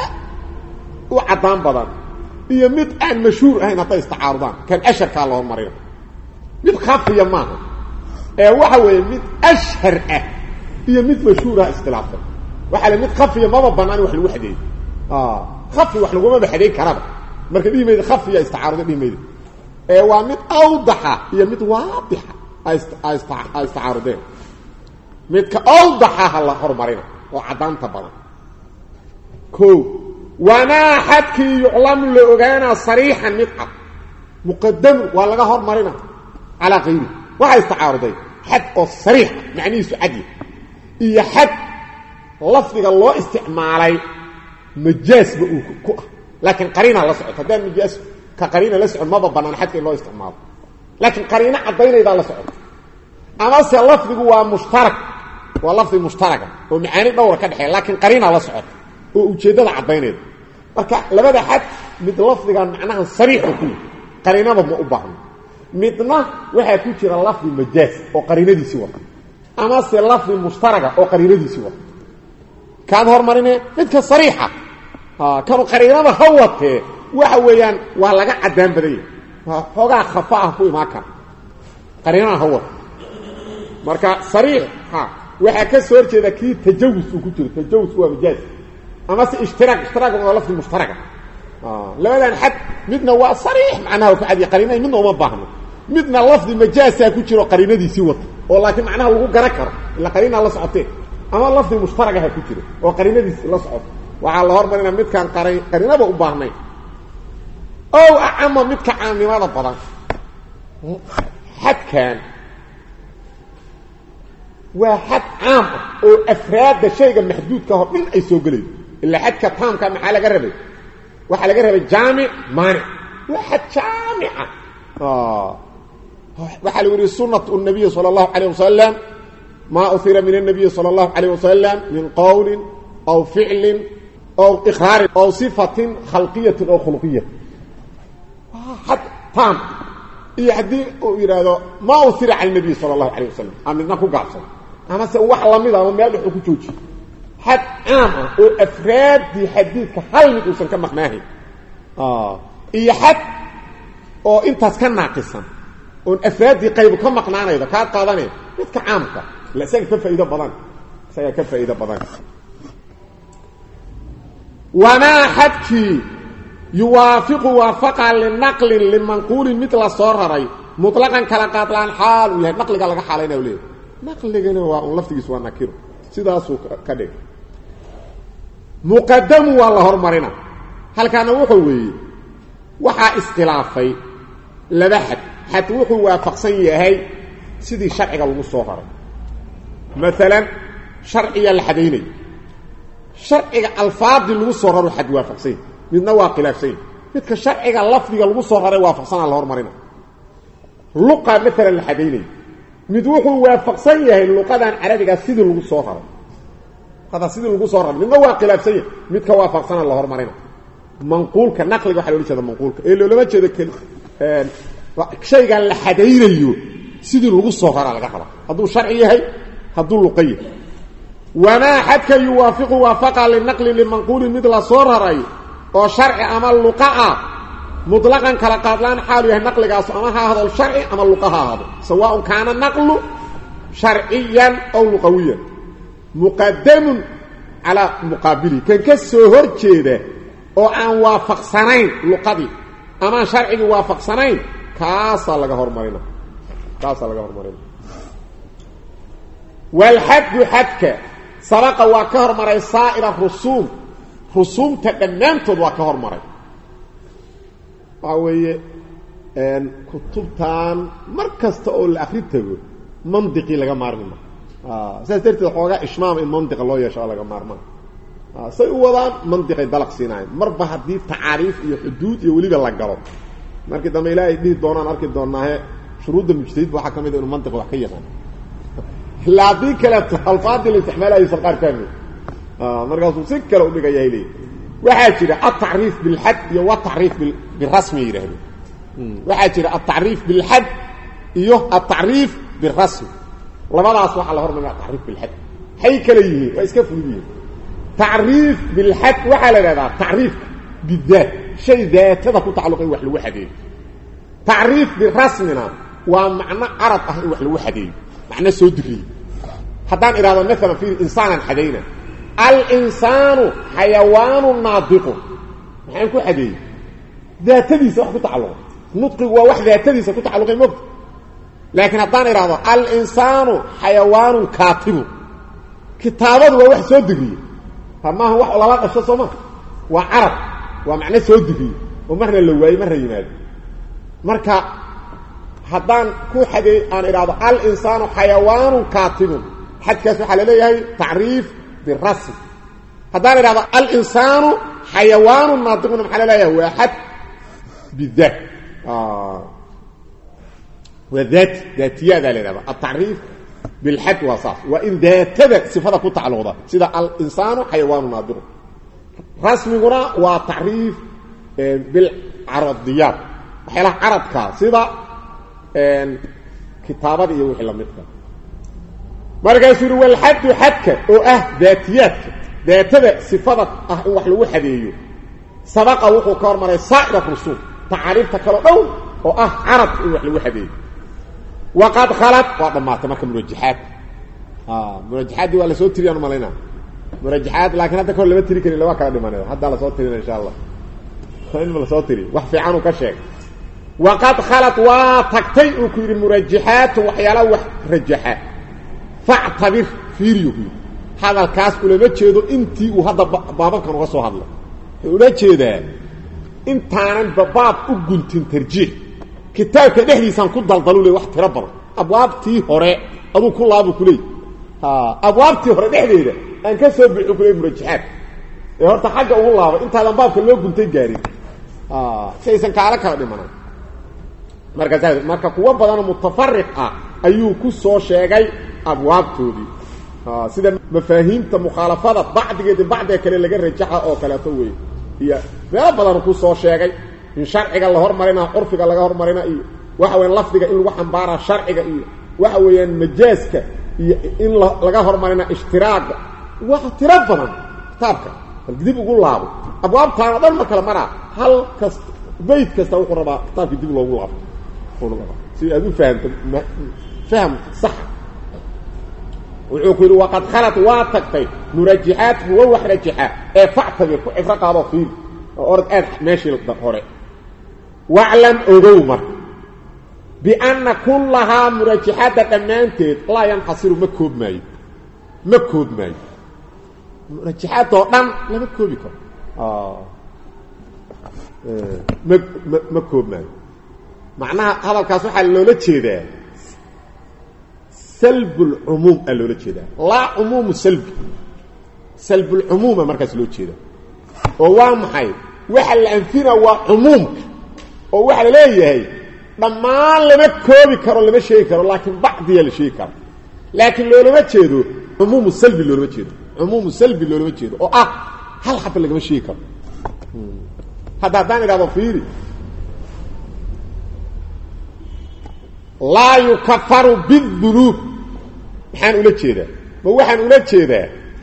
oo cadaan badan iyo mid aan mashhuur ahayn hada istacaarudaan kan ashhar ka loo mariyo mid khafiya ma ee waxa weeye mid ashhar ah iyo mid mashhuur ah istilaafsan waxa la mid khafiya ma banaan wax lagu xadeey khafi wax lagu ma baxday karaba marka dhiimeed khafiya istacaarud dhiimeed ee waa mid awdaha iyo mid waadiha istacaarudeen mid ka awdaha la hormarina oo cadaanta badan ko وانا حدك يعلم لأغانا صريحا مدعب مقدم ولا هور مرينا على غيره وهي استعارضين حد الصريح معنيه سعدي إيا حد لفظك الله استعمالي مجاز بأوكو لكن قرينة لسعود هذا مجاز كقرينة لسعود ما ببنان حدك الله استعمال لكن قرينة عدين إذا لسعود أما سي لفظك هو مشترك ولفظ مشترك ومعاني دورة كدحي لكن قرينة لسعود وجهده عبينيد marka labada xad mid lafdiga macnaha sariix ku qariinada ma u baahan midna waxa ku jira lafdi majaaz oo qariinadiisi wada ama se lafdi mushtaraga oo qariinadiisi wada kaad hormarinay midka sariixa kan qariinada hawate waxa weeyaan waa laga cadaan baday hoga khafaa ku imaaka qariinada hawate marka sariix waxa ka soo jeeda ki tajawuz ku jiro tajawuz waa majaaz اما اشتراك ولا لفظ مشترك لا حد مدنا وصريح معناه كعدي قرينه منه ما باهنا مدنا لفظ مجاز ku jiro qariinadiisi wada oo laakiin macnaha lagu garan karo ila qariina la socotay ama lafظ مشترك ku jiro oo qariinadiisi la socod waxa la hormarina midkan qariinada u baahnay oo ama midka caamimada badan حد واحد عام او افراد شيء محدود كهو من اي سو غلي الا حد كتام كان محل غربي waxa laga rabay jaami maani waxa jaami'a waxa lagu yiri sunnatu an-nabiy sallallahu alayhi wasallam ma uthira min an-nabiy sallallahu alayhi wasallam min qawlin aw fi'lin aw iqrar aw sifatin khalqiyatin aw khuluqiyyah had tam yahdi yiraado ma uthira an-nabiy sallallahu alayhi wasallam amina ku gaabsan ama se wax lamid ah meel wuxuu ku jooji حد عام او افراد دي حديث هل ميدوسن كمقناهي اي حد او انتاس كان ناقصا او افراد دي قيب كمقنانيدا كا قاداني midka caamka la saga ka faa'iido badan وما حدكي يوافق وافقا للنقل للمنقول مثل الصرري مطلقا كلا قاتلان حال ولا نقل laga xalayna wali naqligana waa laftigiis waa nakir sidaas ka dhig muqaddam wala hormarina halkaana wuxuu weeyay waxa iskhilaafay laba had wuxuu waafaqsan yahay sidii sharciga lagu soo haray مثلا شرعيه الحديني شرعيه الفاظ lagu soo raro had waafaqsan midna waa khilaafsan midka sharciga lafdiga lagu soo haray waafaqsan la hormarina luqa مثلا الحديني mid wuxuu waafaqsan yahay luqadan carabiga sidii lagu soo haray hada sidii lagu soo raray midna waa khilaafsan midka waafaqsan la hormarina manqulka naqliga waxa loo jeedaa manqulka ee loo jeedo shayga la xadaynayo sidii lagu soo haray laga qaba haduu sharci yahay haduu luqay wamaa xadka yuwaafiqu waafaqa linaqli limanquulin mid la soo raray oo sharci ama luqa ah mutlaqan kala qaadlaan xaalu yahay naqligaas ama ha ahdo sharci ama luqa ha ahdo sawaaun kaana naqlu sharciyan aw luqawiyan muqaddamun calaa muqaabili kan ka soo hor jeeda oo aan waafaqsanayn luqadii amaan sharcigii waafaqsanayn kaasaa laga hormarina walxaddu xadka sabaqa waa ka hormaray saa'ira rusuumta dhammaantood waa ka hormaray waxaa weeye kutubtan mar kasta oo la akri tago mandiqii laga maarmima saas darteed xoogaa ishmaam in mandiqa loo yeesho laga maarmaa say u wadaan mandiqay dalaq siinaayeen marba haddii tacaariif iyo xuduud iyo weliba la galo markii dambe ilaahay dhihi doonaan arki doonaahe shuruudda mujtahidba waxaa ka mid a inuu mandiq wax ka yaqaan ilaa haddii kaleeto alfaadii la isticmaalayaysan qaar kaami markaasuu si kale udhigayahay leey waxaa jira atacriif bilxad iyo watacriif birasmi yidhaahdo waxaa jira atacriif bilxad iyo atacriif birasmi labadaas waxaa la hormarinaa atacriif bilxad hay kala yihiin waa iska fudud yihiin tacriif bilxad waxaa la idhahdaa tacriifka bidaat shay daatada ku tacalluqa in wax lagu xadeeyo tacriif birasmina waa macno carab ah in wax lagu xadeeyo macno soo diriyey haddaan idhahdo maalan fiiri insaanan xadayna alinsaanu xayawaanu naadiqu maxaan ku xadeeyey daatadiisa wax ku tacalluqa nudqigu waa wax daatadiisa ku tacalluqay mogta laakiin haddaan idhahdo alinsaanu xayawaanun kaatibu kitaabadu waa wax soo diriyey maaha wax lala dhasho soo maa waa carab waa macno soo diriyey oo marna la waayey marna yimaado marka haddaan ku xadeey aan idhahdo alinsaanu xayawaanun kaatibun xadkaas waxaa la leeyahay tacriif birasm haddaan idhahdo alinsaanu xayawaanun naadiquna maxaa la leeyahay waa xad bidaat waa daati daatiyadaa la idhahda atacriif bilxad waa saas waa in daatada sifada ku tacalluqda sida alinsaanu xayawaanu naadiqu rasmiguna waa tacriif bilcaradiyaat waxyaalaha carabkaa sida kitaabada iyo wixii lamidka markaasuu yihi walxaddu xadka oo ah daatiyaadka daatada sifada ah in wax lagu xadeeyo sabaqa wuxuu ka hormaray saa'ira rusuum tacaariifta kaloo dhow oo ah carabka in wax lagu xadeeyo waqad khalad waa dhammaatay marka murajaxaad murajaxaaddii waa lasoo tiriyaan malayna murajaxaad laakiin hadda kahor lama tiri karin laba kala dhimanay haddaa lasoo tirina insha allah in lasoo tiri wax fiican uu ka sheeg waqad khalad waa tagtay uu ku yidhi murajaxaatu waxyaalaha wax rajaxa factabir fiiriyo ku yidhi hadalkaas ulama jeedo intii uu hadda baababkan uga soo hadlay wuxuu ula jeedaa intaanan babaab u guntin tarjiix kitaabka dhexdiisaan ku daldalu le wax tiro badan abwaabtii hore aduu ku laabu kuley abwaabtii hore dhexdeeda aan ka soo bixi kuley murajaxaad ee horta xagga ugu laabo intaadan baabka loo guntay gaarin shaysan kaala kala dhimanaan marka kuwa badan mutafariq ah ayuu ku soo sheegay abwaabtoodii sida mafaahiimta mukhaalafada bacdigeeda bacdiga kale laga rajaxa oo kaleeto wey iyo meelo badan ku soo sheegay in sharciga la hormarina urfiga laga hormarina iyo waxa weeyaan lafdiga in lagu xambaara sharciga iyo waxa weeyaan majaaska iyo in laga hormarina ishtiraaga waxa tiro badan kitaabka dib ugu laabo abwaabtaana dhan markala maraa hal kasta bayt kasta wuxuu rabaa kitaabka dib loogu laabo si aad u fahamto faham sax wuxuu ku yidhi waqad khalat waa tagtay murajaxaat huwa wax rajaxa ee factabir ku cibro qaado fiil oo orod aad meeshii hore waclam ogow marka bianna kullahaa murajaxaadda dhammaanteed laa yanxasiru ma koobmaayo murajaxaadoo dhan lama koobi karo ma koobmaayo macnaha hadalkaas waxaa loola jeedaa salb اlcumuum aa loola jeedaa laa cumuumu salbi salbulcumuuma markaas loo jeeda oo waa maxay waxa la anfina waa cumuumka oo waxaa la leeyahay dhammaan lama koobi karo lama sheegi karo laakiin bacdiyaa la sheegi karo laakiin loolama jeedo cumuumu salbi loolama jeedo cumuumu salbi loolama jeedo oo ah hal xaba lagama sheegi karo hadda haddaan idhahdo fiiri laa yukafaru bidunuub maxaan ula jeedaa ma waxaan ula jeedaa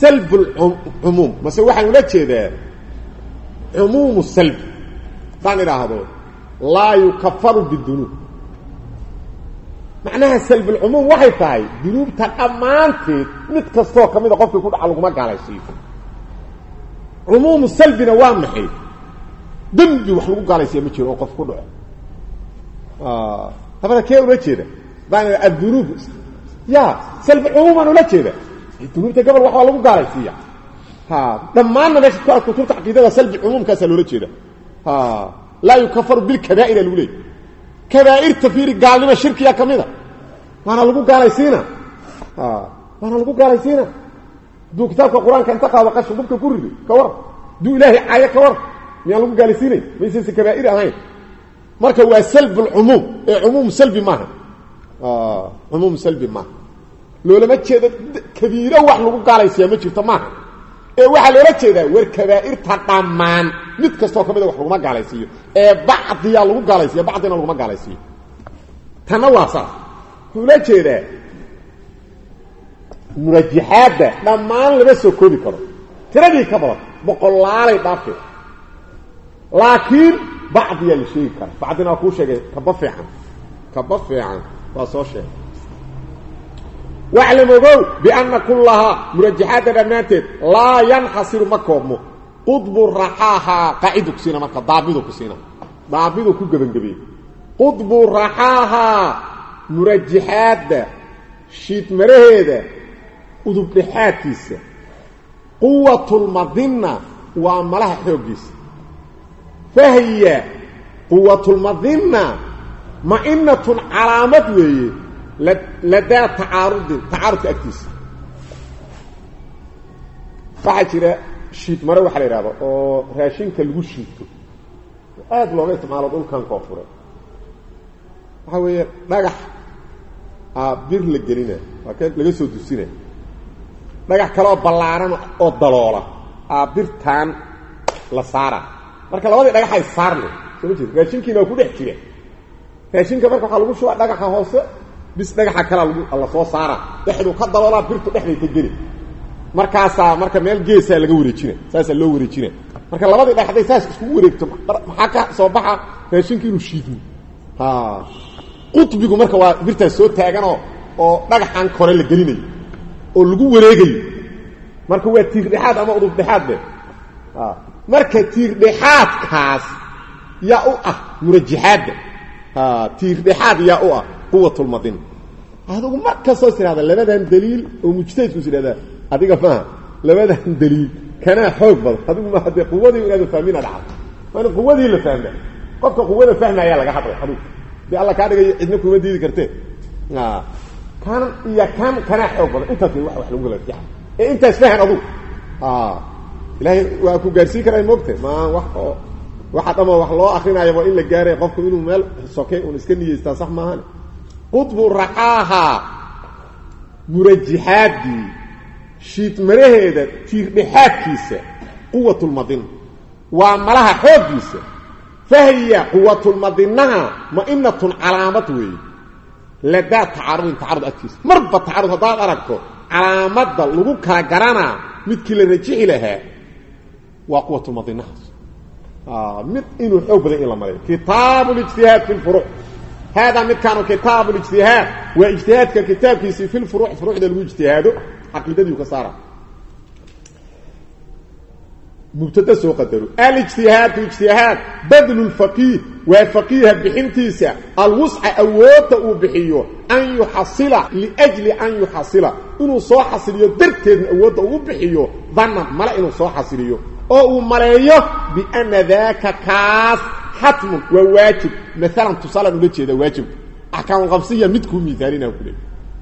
salb العموم مثلا waxaan ula jeedaa عموم السلب baan iraahdo la yukaffaru bidunub macnaha salb العموم waxay tahay dunubta dhamaanteed mid kasto kamid qofka ku dhacal laguma gaalaysiyo عموم السلبنا waa maxay dambi wax lagu gaalaysiyo ma jiro oo qof ku dhaco هذا كيف ula jeeda baan الذنوب يا سلب عموما ula jeeda الذنوب قبل wax lagu gaalaysiyo dhammaan meesha ku arko turta aqeedada salbi umumkaas loo jeeda la yukafar bil kaba'ir alulay kaba'ir tafir gaalnima shirkiya kamida waana lagu gaalaysiina duu kitaabka quraanka inta qaado qashin dubka ku rido ka war duu ilaahi aaya ka war miya lagu gaalaysiinay maysan kaba'ir ahayn marka waa salbul umum ee umum salbi maaha umum salbi maaha loolama jeedo kabiira wax lagu gaalaysiyo ma jirto maaha ee waxa loola jeedaa war kabaa'irta dhamaan mid kasto kamid wax lagu gaalaysiyo ee bacdiya lagu gaalaysiyo bacdina lagu gaalaysiyo tana waasa loola jeedaa murajihada dhamaan laga soo koobi karo tiradii ka badan boqolaalay dhaafay laakiin bacdiya la sheegi karo bacdina ku sheegay kaba fiican waa soo sheegay واعلموا بأن كلها مرجحات دمانتد لا ينحصر مكومه قطب الرحاها قاعدك سينا مكا ضابطك سينا ضابطك كغبنغبي قطب الرحاها مرجحات شيت مرهده قطب الرحاتيس قوة المظنة وعملها حوجيس فهي قوة المظنة مئنة علامة وهي لدى تعارض اكتس فحجرة شيت مرة وحالي رابا oo raashinka lagu shiito aad looga isticmaalo dhulkan koonfureed waxa weeye dhagax bir la gelina waa laga soo dusina dhagax kale oo ballaaran oo daloola birtan la saara marka labadii dhagax ay saarne soo jeed raashinkiina ku dhex jira raashinka marka waxa lagu shubaa dhagaxa hoose bis dhagaxa kala la soo saara dhaxdu ka daloola birtu dhexday ka geli marka meel geesa laga wareejina saas loo wareejina marka labadii dhagaxday saas isku wareegto waxa ka soo baxa raashinka inuu shiidmo qutbigu marka waa birta soo taagan oo dhagaxan kore la gelinayo oo lagu wareegayo marka waa tiir dhexaad ama udub dhexaad marka tiir dhexaadkaas yaa u murajihad tiir dhexaad yaa u quwwatul madin adigu marka soo siraada labadan daliil oo mujtahidku siraada adiga faham labadan daliil kana xoog bad adigu ma hada quwwadii inaad fahmin dhacad waan quwwadii la fahmay qofka quwwada fahmaya laga hadlay xaduu bi Allah ka dhigay cidna kuma diidi kartee kana xoog bad inta wax lagu leeyahay ee inta isfahan adigu ilaahay waa ku gaarsiin karay moogtay ma waxa dama wax loo akhrinayo waa in la gaaray qofku inuu meel sokay oo iska niyeystaa sax maahan qutb raqaha murajihadi shit maraheeda tiir dhexaadkiisa quwwatul madin waa malaha xoogiisa fahiya quwwatul madinaha ma innatun calaamat weey la da taarud akis marba taarud hadaad aragto calaamada lagu kala garana midkii la rajixi lahaa waa quwwatul madinaha mid inuu xoog badan ila maray kitaabul ijtihaad fi al-furu' هذا مد كانوا كتاب الاجتهاد واجتهاد ككتاب كيسي في الفروع ده الاجتهاد عقيدتي وكساره مبتدا سو قدروا الاجتهاد بدل الفقيه وفقيه بحنتيسا الوسع اوته وبخيو ان يحصل لاجل ان يحصل انه سو حصليو درتين اوته وبخيو ظن ملا انه سو حصليو او مليو بان ذاك كاس حتم وواجب مثلا تصل له جيده واجب احكام القبسيه مدكو مثالنا كله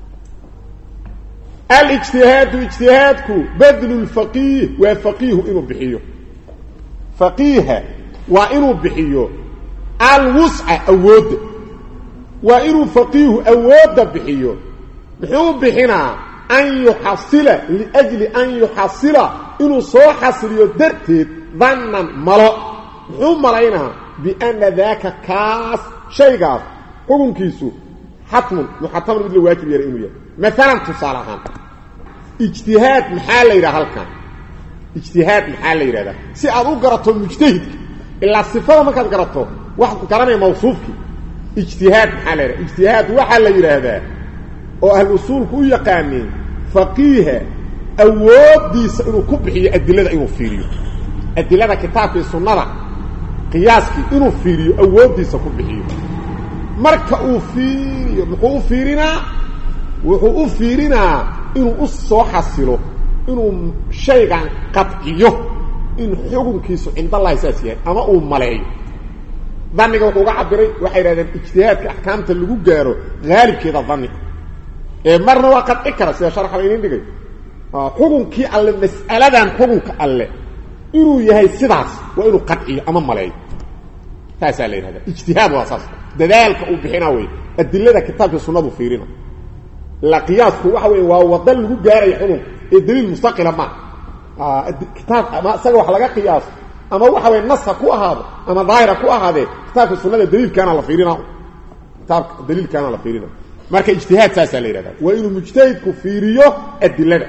اجتهادك بدل الفقيه وفقيه انه بخيو فقيه وانه بخيو الوسع اود وانه فقيه اود بخيو بحو بخنا ان يحصل لاجل ان يحصل انه سو حصل يدرتي ظن ملو هم ملينا بان ذاك كاس شيء حكم كيسو حتم محتمل مثل واجب يرى انه مثلا تصالحان ijtihaad maxaa la yiraahdaa halkan ijtihaad maxaa la yiraahdaa si aad u garato mujtahidka illa sifada markaad garato wax garanay mawsuufki ijtihaad maxaa la yiraahdaa ijtihaad waxa la yiraahdaa oo ahlu usulku u yaqaaneen faqiiha awoodiisa inuu ku bixiyo adilada inuu fiiriyo adilada kitaabka sunnada qiyaaski inuu fiiriyo awoodiisa ku bixiyo marka uu fiiriyo muxuu fiirinaa wuxuu u fiirinaa inuu u soo xasilo inuu shaygan qadciyo in xukunkiisu cinda Allah asaasiyan ama uu maleeyo dhanniga wuxuu uga cabiray waxay yiraahdeen ijtihaadka ahkaamta lagu gaaro gaalibkeeda dhanni marna waa qadci kara sida sharxay inuu dhigay xukunkii alle mas'aladan xukunka alle inuu yahay sidaas waa inuu qadciyo ama maleeyo taas la yiraahdaa ijtihaad waa saas dadaalka uu bixina way adilada kitaabka sunnadu fiirina la qiyaasku waxa weey waa wada lagu gaaray xukun ee daliil mustaqila ma kitaab ama saga wax laga qiyaas ama waxa weey nas ku ahaado ama daahira ku ahaade kitaabka sunnada daliilkana la fiirina kitaabka daliilkana la fiirina marka ijtihaad saas la yiraahdaa waa inuu mujtahidku fiiriyo adilada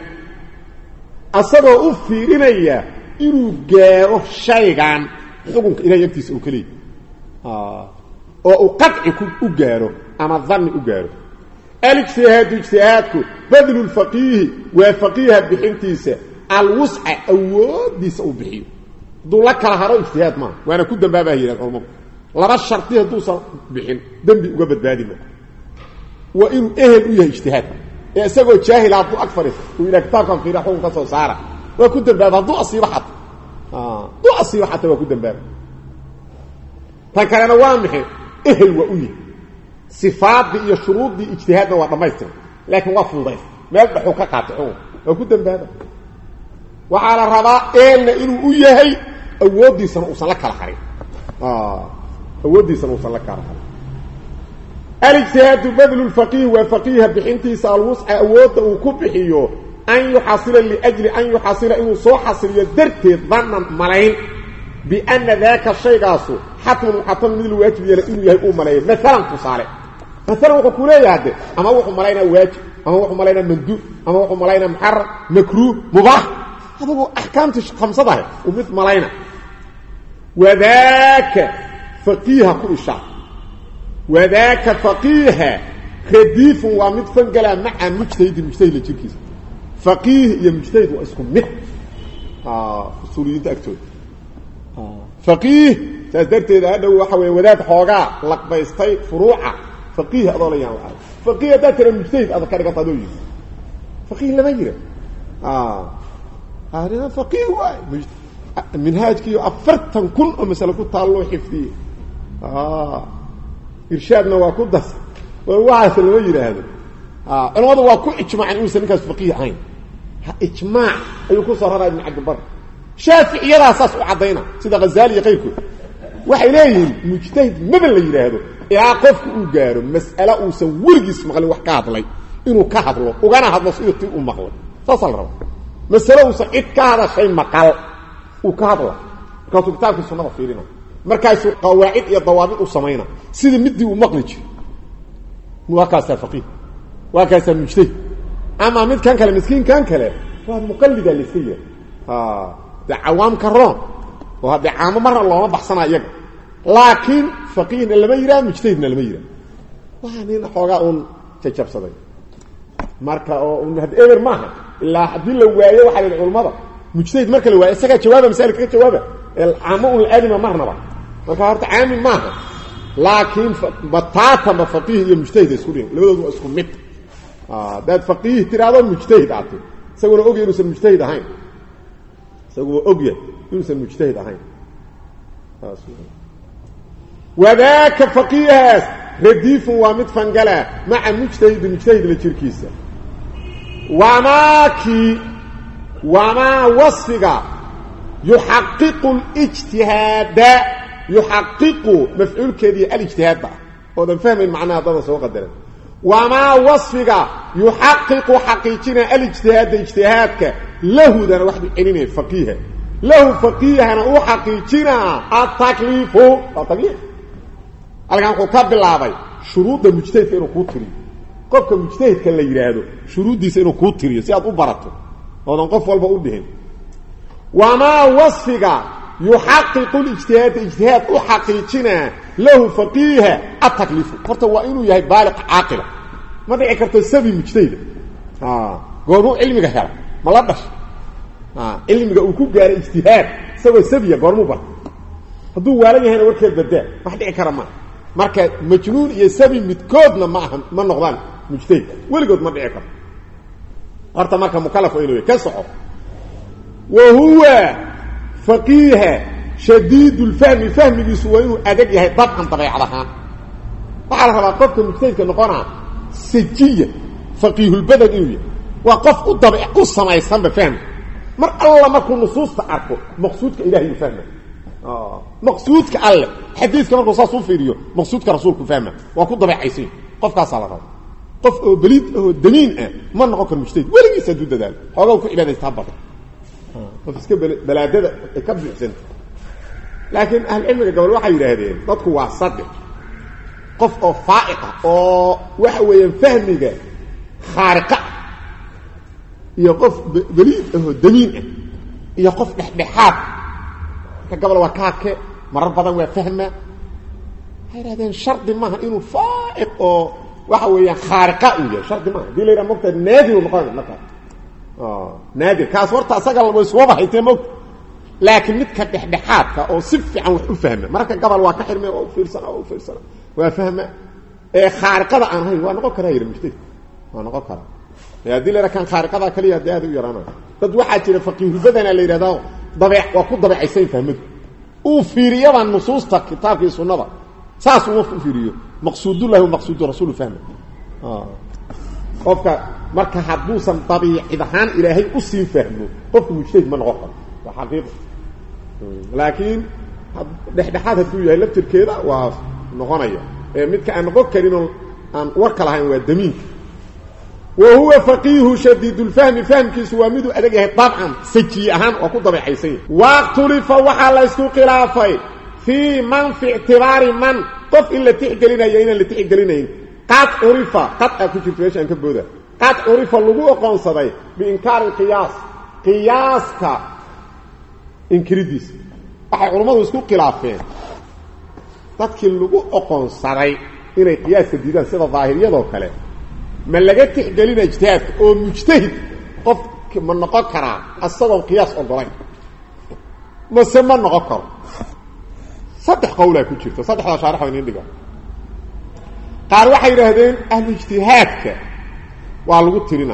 asagoo u fiirinaya inuu gaaro shaygan xukunka ilaahay agtiisa uu kaliya oo uu qadci u gaaro ama dhanni u gaaro الاجتهاد اجتهادك بدل الفقيه وفقيه بحنتيسه الوسع اوديس او بخيو دو لا كلا هرو اجتهاد ما وانا كنت دنبابا هي العلماء لبا شرطيه دوسا بخين دنبي uga badbaadi ma wa in ehel u yahay اجتهاد isagoo jaahil aad akfar oo ila kitaabkan fiiraxoon ka soo saara waa ku danbaaba du asiiba xataa waa ku danbaaba tan kalena waa maxay ehel wa u yahay صفات iyo shuruudi ijtihaadna waa dhameystir laakiin waa fuuday meel dhaxu ka qaatay oo ku danbaada waxa la rabaa inuu u yahay awoodiisana uu san la kala xarin awoodiisana uu san la kala xarin الاجتهاد بدل الفقيه وفقيه بحنتيس الوسع أود وكبحيه أن يحصل لأجل أن يحصل إنه صو حصل يدرت ظنا ملايين بأن ذاك الشيء قاسو حتم من الواجب إنه يقوم ملايين مثلا تصالح مثلا وقول يا هذا أما وقوم ملايين واجب أما وقوم ملايين مندوب أما وقوم ملايين محرم مكروه مباح هذا هو أحكام خمسة ظاهر ومثل ملايين وذاك فقيه كل الشعب وذاك فقيه خديف ومتفنجل مع مجتهد لجيكيس فقيه يا مجتهد واسكم مت فصوليين اكتب فقيه تقدرت هذا هو وذات حوغا لقبيستي فروعه فقيه اضل يعني فقيه ده ترى مجتهد هذا كان قطدوي فقيه لما يجري هذا فقيه منهاجك افرتن كل مساله كتالو حفظي إرشادنا وكدس وواعث الوجه هذا الوضع وكل إجماع الإنسان كاس فقيه عين إجماع يكون صار هذا ابن عبد البر شافعي يرى أساس وعضينا سيدا غزالي يقيلكم وحيليه مجتهد مبن لي هذا يعقفك وقارب مسألة وسورج اسمه غلي وحكاة لي إنه كهض له وقانا هذا مصيرتي ومغلق فصل رب مسألة وسعيد كهذا شيء مقال وكهض له كاتو كتاب في السنة فيرنا markaas qawaacid iyo dawaabid u sameeyna sida midii uu maqlij waakaas faqih waakaas mujtahid ama mid kan kale miskiin kan kale waa muqallida lisiya da'awam karoon oo hada caamo marna looma baxsana iyaga laakiin faqihna lama yiraa mujtahidna lama yiraa waa nin xooga uu jajabsaday marka oo had ever maaha illa hadii la waayo waxa ay culimada mujtahid marka la waayo isaga jawaab mas'ala ka jawaaba العامو الادمه مرنبا marka horta caami maaha laakiin batata ma faqih iyo mujtahid isku dhig labadoodu isku mid dad faqih tiraado mujtahid aati sagoo og inuu mujtahid ahayn sagoo og inuu mujtahid ahayn وذاك فقيه رديف ومد فنجلا مع مجتهد لجيركيسا وما وصفك يحقق الاجتهاد يحقق مفعول كذي الاجتهاد وده فهم المعنى هذا سوى قدر وما وصفك يحقق حقيقنا الاجتهاد اجتهادك له ده واحد عينين فقيه له فقيه انا حقيقنا التكليف التكليف الان كتب الله شروط المجتهد انه كتري qofka mujtahidka la yiraahdo shuruudiisa inuu ku tiriyo si aad u barato oo qof walba u dhihin wama wasfiga yuhaqqiqu al-ijtihad ijtihad u haqiijina lahu faqiha at-taklif horta waa inuu yahay baaliq aaqil ma dhici karto sabi mujtahid goormu cilmiga hela ma la dhash cilmiga uu ku gaaray ijtihad sabab sabiya goormu bar haduu waalan yahay warkeed badaa wax dhici kara ma marka majnuun iyo sabi midkoodna ma noqdaan mujtahid waligood ma dhici karo horta marka mukallaf inuu ka soco wa huwa faqiha shadid al-fahm fahmigiisu waa inuu adag yahay dabcan dabeecadaha waxa la rabaa qofka mujtahidka noqona sajiya faqih al-badan inuu waa qof u dabeec u samaysan ba fahm mar alla markuu nusuusta arko maqsuudka ilaahay fahma maqsuudka alla xadiiska markuu soo fiiriyo maqsuudka rasuulku fahma waa ku dabeecaysan qofkaas la rabo qof oo baliid oo damiin ah ma noqon karo mujtahid waligiisa duu dadaal xogaa ku cibaadaysta badan qof iska balaadada ka bixsan laakiin ahli cilmiga gobol waxay yiraahdeen dadku waa saddex qof oo faa'iq oo waxa weeyaan fahmiga khaariqa iyo qof baliid oo damiin ah iyo qof dhexdhexaad ka gobol waa kaake marar badan waa fahma hayraadeen shardi maaha inuu faa'iq oo waxa weeyaan khaariqa u yahay shardi maaha hadii la yiraahdo mugta naadir uu noqon marka naadir kaas warta asaga la soo baxay mug laakiin midka dhexdhexaadka oo si fiican wax u fahma marka gobol waa ka xirmay oo fiirsana waa fahma ee khaariqada aan hay waa noqon karaa mujtahid waa noqon karaa hadii la yiraahdo khaariqada kaliya aad u yaraana dad waxa jira faqiih badana la yiraahdo dabeec waa ku dabeecaysan fahmadu uu fiiriyada nusuusta kitaabka iyo sunnada saas uu fiiriyo maqsuudullah wa maqsuudu rasuul fahma qofka marka haduusan dabiicidahan ilaahay u sii fahmo qofku mujtahid ma noqon karo waa xaqiiqo laakiin dhexdhexaad haduu yahay laftirkeeda waa noqonaya ee midka aan noqon karin aan war kala hayn waa damiin وهو فقيه شديد الفهم فهم كيس وامدو أدقه طبعا سجيئهان وكو طبيعيسين واختلف وحال اسكو خلافي في من في اعتبار من قف إلا تحقلين يين اللي تحقلين قد عرف قد أكتشف فيش أنك بودا قد عرف اللقوء قنصدي بإنكار القياس قياسك إنكريديس وحي علماء اسكو خلافين تدكي اللقوء قنصدي إنه قياس جديدا سيدا ظاهرية دو كلام ما لقيت تحقلين اجتهاد او مجتهد قف من نقكرا الصدق قياس اولين ما سمى نقكر صدق قوله كجيرته صدق شارح وين دغا قال waxay yiraahdeen ahli ijtihaadka waa lagu tirina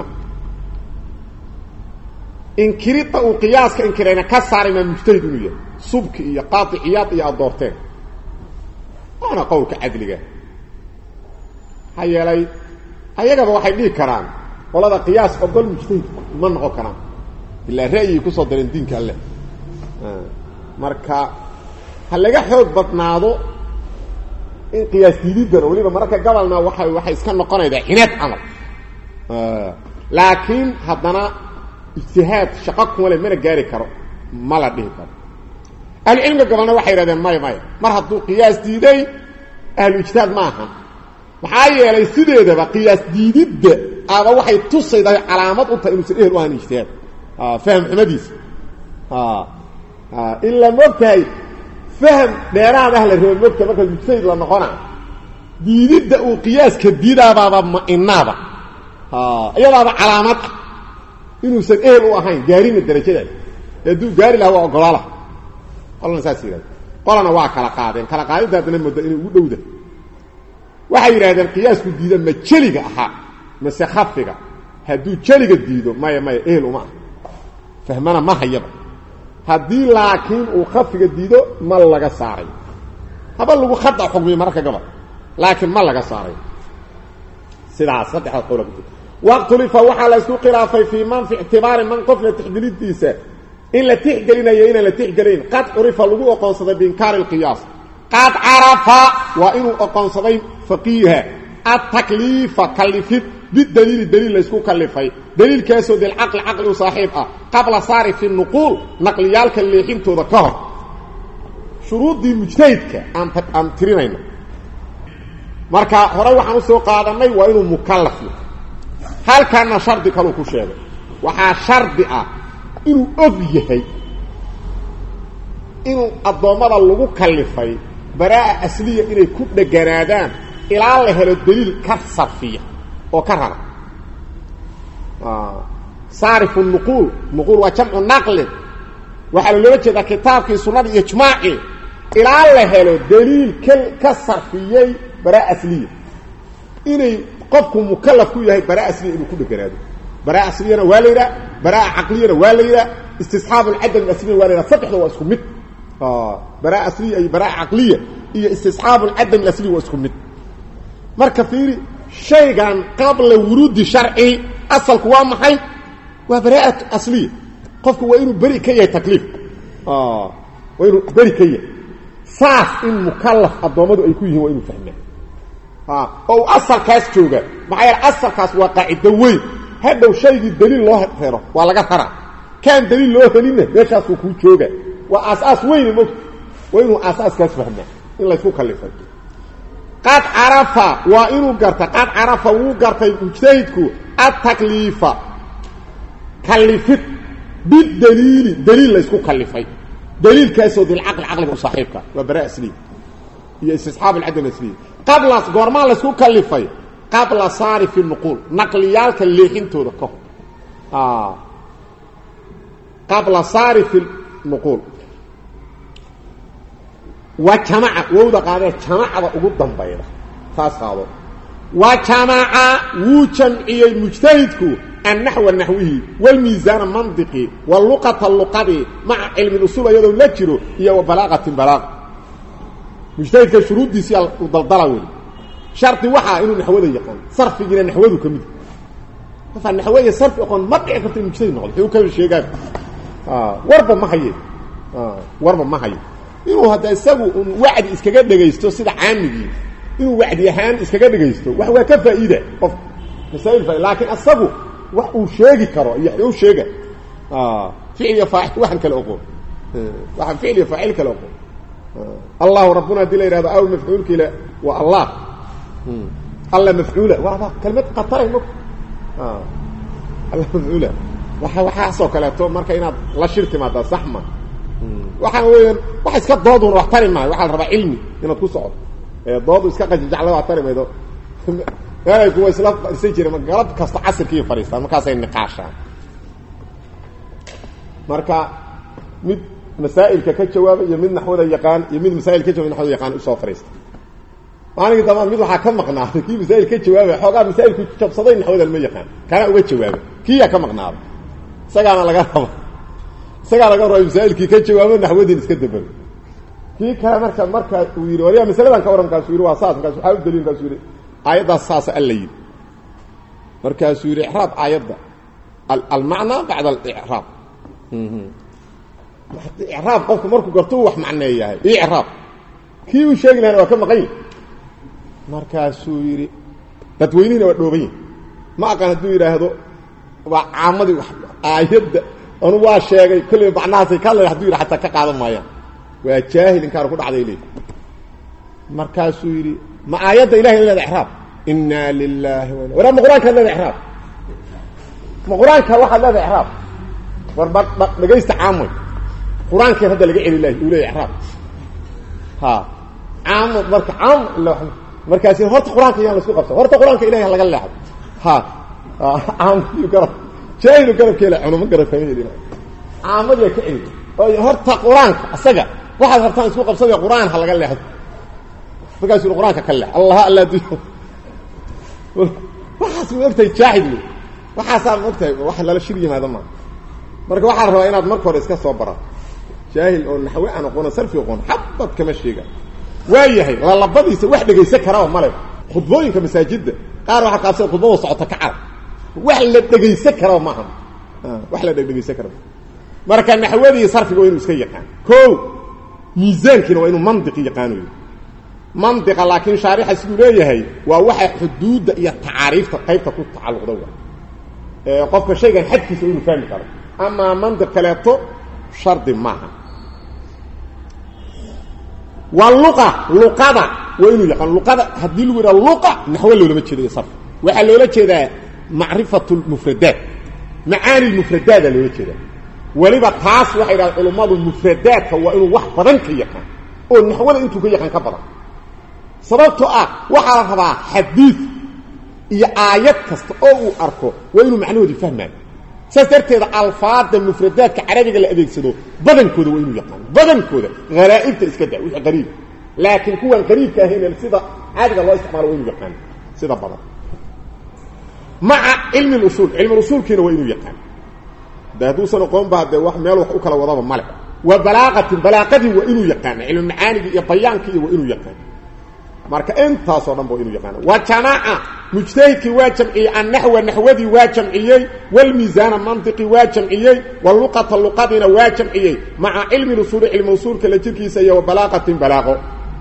in kirita oo qiyaaska in kirayna ka saarina mujtahid inuu yahay subki iyo qati'iyad iyo adoorteen ana qowlka adliga hayalay ayagaba waxay dhigi karaan qolada qiyaas ogol mujtahid ma noqon karaan illa ra'yi ku soo dareen diinka Allah marka hal laga xoog badnaado in qiyaas diidan waliba marka gabalna waxay iska noqonaydaa inaad amal laakiin hadana ijtihaad shaqo kuma mana gaari karo ma la dhihi karo al-ilm gabalna waxay yiraahdeen may mar hadduu qiyaas diiday ahlu ijtihaad ma aha maxaa yeelay sideedaba qiyaas diididda aba waxay tusayday calaamad u tahay inuu sadeed waan ijtihaad faham xumadiis illa mabtay faham dheeraad ah la rabo mabta marka mujtahid la noqona diididda uu qiyaaska diidaaba ma inaba iyada calaamad inuu sadeed u ahayn gaarina darajada haduu gaari lahaa ogolaala qolna saasiirad qolna waa kala qaadintaadna muddo inuu ugu dhowda waxay yiraahdeen qiyaasku diidan ma jeliga aha ma saxafiga haduu jeliga diido maya uma fahmana ma hayaba hadii laakiin uu khafiga diido ma laga saaray haba lagu khada xukmi marka gabal laakiin ma laga saaray sidaas saddex qolob waqtulifa waxa la isku khilaafay fi man fi i'tibaar man qofla tahdilidiisa illa tixgelinayo ina la tixgelin qad urifa lagu aqoonsaday biinkaar alqiyaas قد عرف وإنه أقنصدين فقيها التكليف كلفت بالدليل الدليل ليسكو كلفي دليل كاسو دي العقل عقل صاحبها قبل صار في النقول نقليالك اللي حينتو ذكر شروط دي مجتهدك أن ترينين marka hore waxaan soo qaadanay waa inuu mukallaf yahay halkaana shardi kale ku sheegay waxa shardi ah inuu og yahay inuu adoomada lagu kallifay baraa asliya inay ku dhaganaadaan ilaa la helo daliil ka sarfiya oo ka rara صارف النقول نقول وجمع نقل وحلو لو جدا كتابك سنه اجماعي الى الله هلو دليل كصرفيه براء اصليه اني قفكم مكلف يحيى براء اصليه انه كدغراado براء اصليه واليرا براء عقليه واليرا استصحاب العدل الاصلي واليرا صدخه واسكو مد براء اصليه اي براء عقليه هي استصحاب العدل الاصلي واسكو مد marka fiiri shaygan qabla wurudi shar'i asalku waa maxay وبراءة أصلية قفك وإنه بريء كيه تكليف وإنه بريء كيه صاف إن مكلف الضوامد أيكوه وإنه فهمه أو أصل كاس جوغا معايا أصل كاس واقع الدوين هذا الشيء الدليل الله خيره ولا قهره كان دليل الله هلينه ليش أسوكو جوغا وأساس وين الموت وإنه أساس كاس فهمه إلا يسوك خليفة قد عرف وإنه قرت قد عرف وقرت مجتهدكو التكليفة كلفت بالدليل دليل لا يسكو كلفي دليل كاسو دي العقل عقل وصاحبك وبراء سليم هي استصحاب العدل السليم قبل غورما لا يسكو كلفي قبل صارف النقول نقليالك اللي انتو دكو قبل صارف النقول وجمع وودا قاده جمع ugu dambeeyda taas qaado وجمع وجمعي المجتهدكو النحو النحوي والميزان المنطقي واللغة اللغوي مع علم الأصول يدو لجرو هي وبلاغة البلاغ مجتهد كشروط دي سيال ودلدلوي شرط وحا إنه نحوه يقان صرف جنا نحوه كميد فالنحوية صرف يقان ما بيعكت المجتهد نقول هو كل شيء قال وربا ما هي وربا ما هي إنه هذا يسوي وعد إسكاجد دقيستو سيدا عامي إنه وعد يهان إسكاجد دقيستو وهو كفى إيده مسائل لكن الصبو وحو شيغي كرو يحيو شيغا فعل يفاعل واحد كالأقول واحد فعل يفاعل كالأقول الله ربنا دي لي هذا أو مفعول كلا والله الله مفعولة وهذا كلمة قطرين مك الله مفعولة وحا عصو كلاتو مركا إنا لا شرط ماذا صحما وحا اسكا ضادو نوحترم معي وحا الربع علمي إنا تكون صعود ضادو اسكا قد جعله وحترم هذا هاي هو اسلاف سجن ما قلب كاست عصر كيف فريستان ما كاسين نقاشا marka mid masaa'il ka jawaab iyo mid naxwada yaqaan iyo mid masaa'il ka jawaab naxwada yaqaan soo fariista maaniga dhammaan mid waxa ka maqnaa kii masaa'il ka jawaab xogaa masaa'il ku jabsaday naxwada ma yaqaan kana uga jawaab kii ka maqnaa isagaana laga rabo masaa'ilkii ka jawaab naxwadin iska dabar kii kala marka uu yiri wariya masaladan ka waran kaas yiri waa saas kaas waxa u daliil kaas yiri ayada saas allay markaas yiri i'raab ayada al-ma'na ba'da al-i'raab i'raab qofku markuu garto wax macneeyahay i'raab kii uu sheegayna waa ka maqan markaas yiri dadweyniina waa dhooban ma aqaan haduu yiraahdo waa caamadi wax ayada anu waa sheegay kulli macnahaasay kala haduu yiri hatta ka qaadan maayaan waa jaahil in kaar ku dhacday leey markaas yiri ما آيات إلهي إلا الإحراب إنا لله ولا مقرانك إلا الإحراب مقرانك واحد إلا الإحراب لقيت تعامل قرانك هذا لقي إلهي إلا الإحراب عام مرك عام مركزين هرت قرانك يا مسكو قبصة هرت قرانك إلهي هلا قال لحد عام يقرأ شيء يقرأ كلا أنا ما قرأ فهمي دينا عام يا كعيد هرت قرانك السجع واحد هرتان مسكو قبصة يا قران هلا قال لحد فقال القرآن كله الله ألا دي وحاسب وقتي جاهد لي وحاسب وقتي واحد لا شيء ما ضمن marka waxa rabaa inaad marka hore iska soo barato jaahil oo naxwi aan aqoon sarfi aqoon xabad kama sheega waayahay la labadiisa wax dhageysan kara male khudbooyinka masaajidda qaar waxa qaabsan khudbada socota ka cad wax la dhageysan kara ma aha wax la dhageysan kara marka naxwadii sarfiga inuu iska yaqaan koo miisaankiina waa inuu mantiqi yaqaano منطقه لكن شارح اسمه وواحد حدود يا تعاريف قيبته ku tacalluqda qofka shaygan xadkiisa inuu fahmi karo ama mantiq kaleeto shardi maaha واللغة لغة وإنه يقان لغة هدي له اللغة نحو له لما تشيده صرف وحال له تشيده معرفة المفردات معاني المفردات له تشيده ولبا تاس waxay raad culumadu mufradaadka waa inuu wax badan ka yaqaan oo naxwada intuu ka yaqaan ka badan sababtoo ah waxa la rabaa xadiis iyo aayad kasta oo uu arko waa inuu macnaheedu fahmaa saarteeda alfaada mufradaadka carabiga la adeegsado badankooda waa inuu yaqaan badankooda garaa'ibta iska daa wixii qariib laakiin kuwan qariibka ahayna sida caadiga loo isticmaalo waa inuu yaqaan sida badan ma'a ilmi al-usul ilmi al-usul waa inuu yaqaan ده سنقوم بعد واحد ميل wax u kala wadaba male wa balaqati wa inuu yaqaan ilmu macaaniga iyo bayaanka iyo inuu yaqaan marka intaas oo dhan boo inuu yaqaan wa jamaa mujtahidki waa jamci an nahwa nahwadi waa jamciyay wal mizan mantiqi waa jamciyay wal luqata luqadina waa jamciyay ma'a ilmi usul ilmu usulka la jirkiisa iyo balaqati balaqo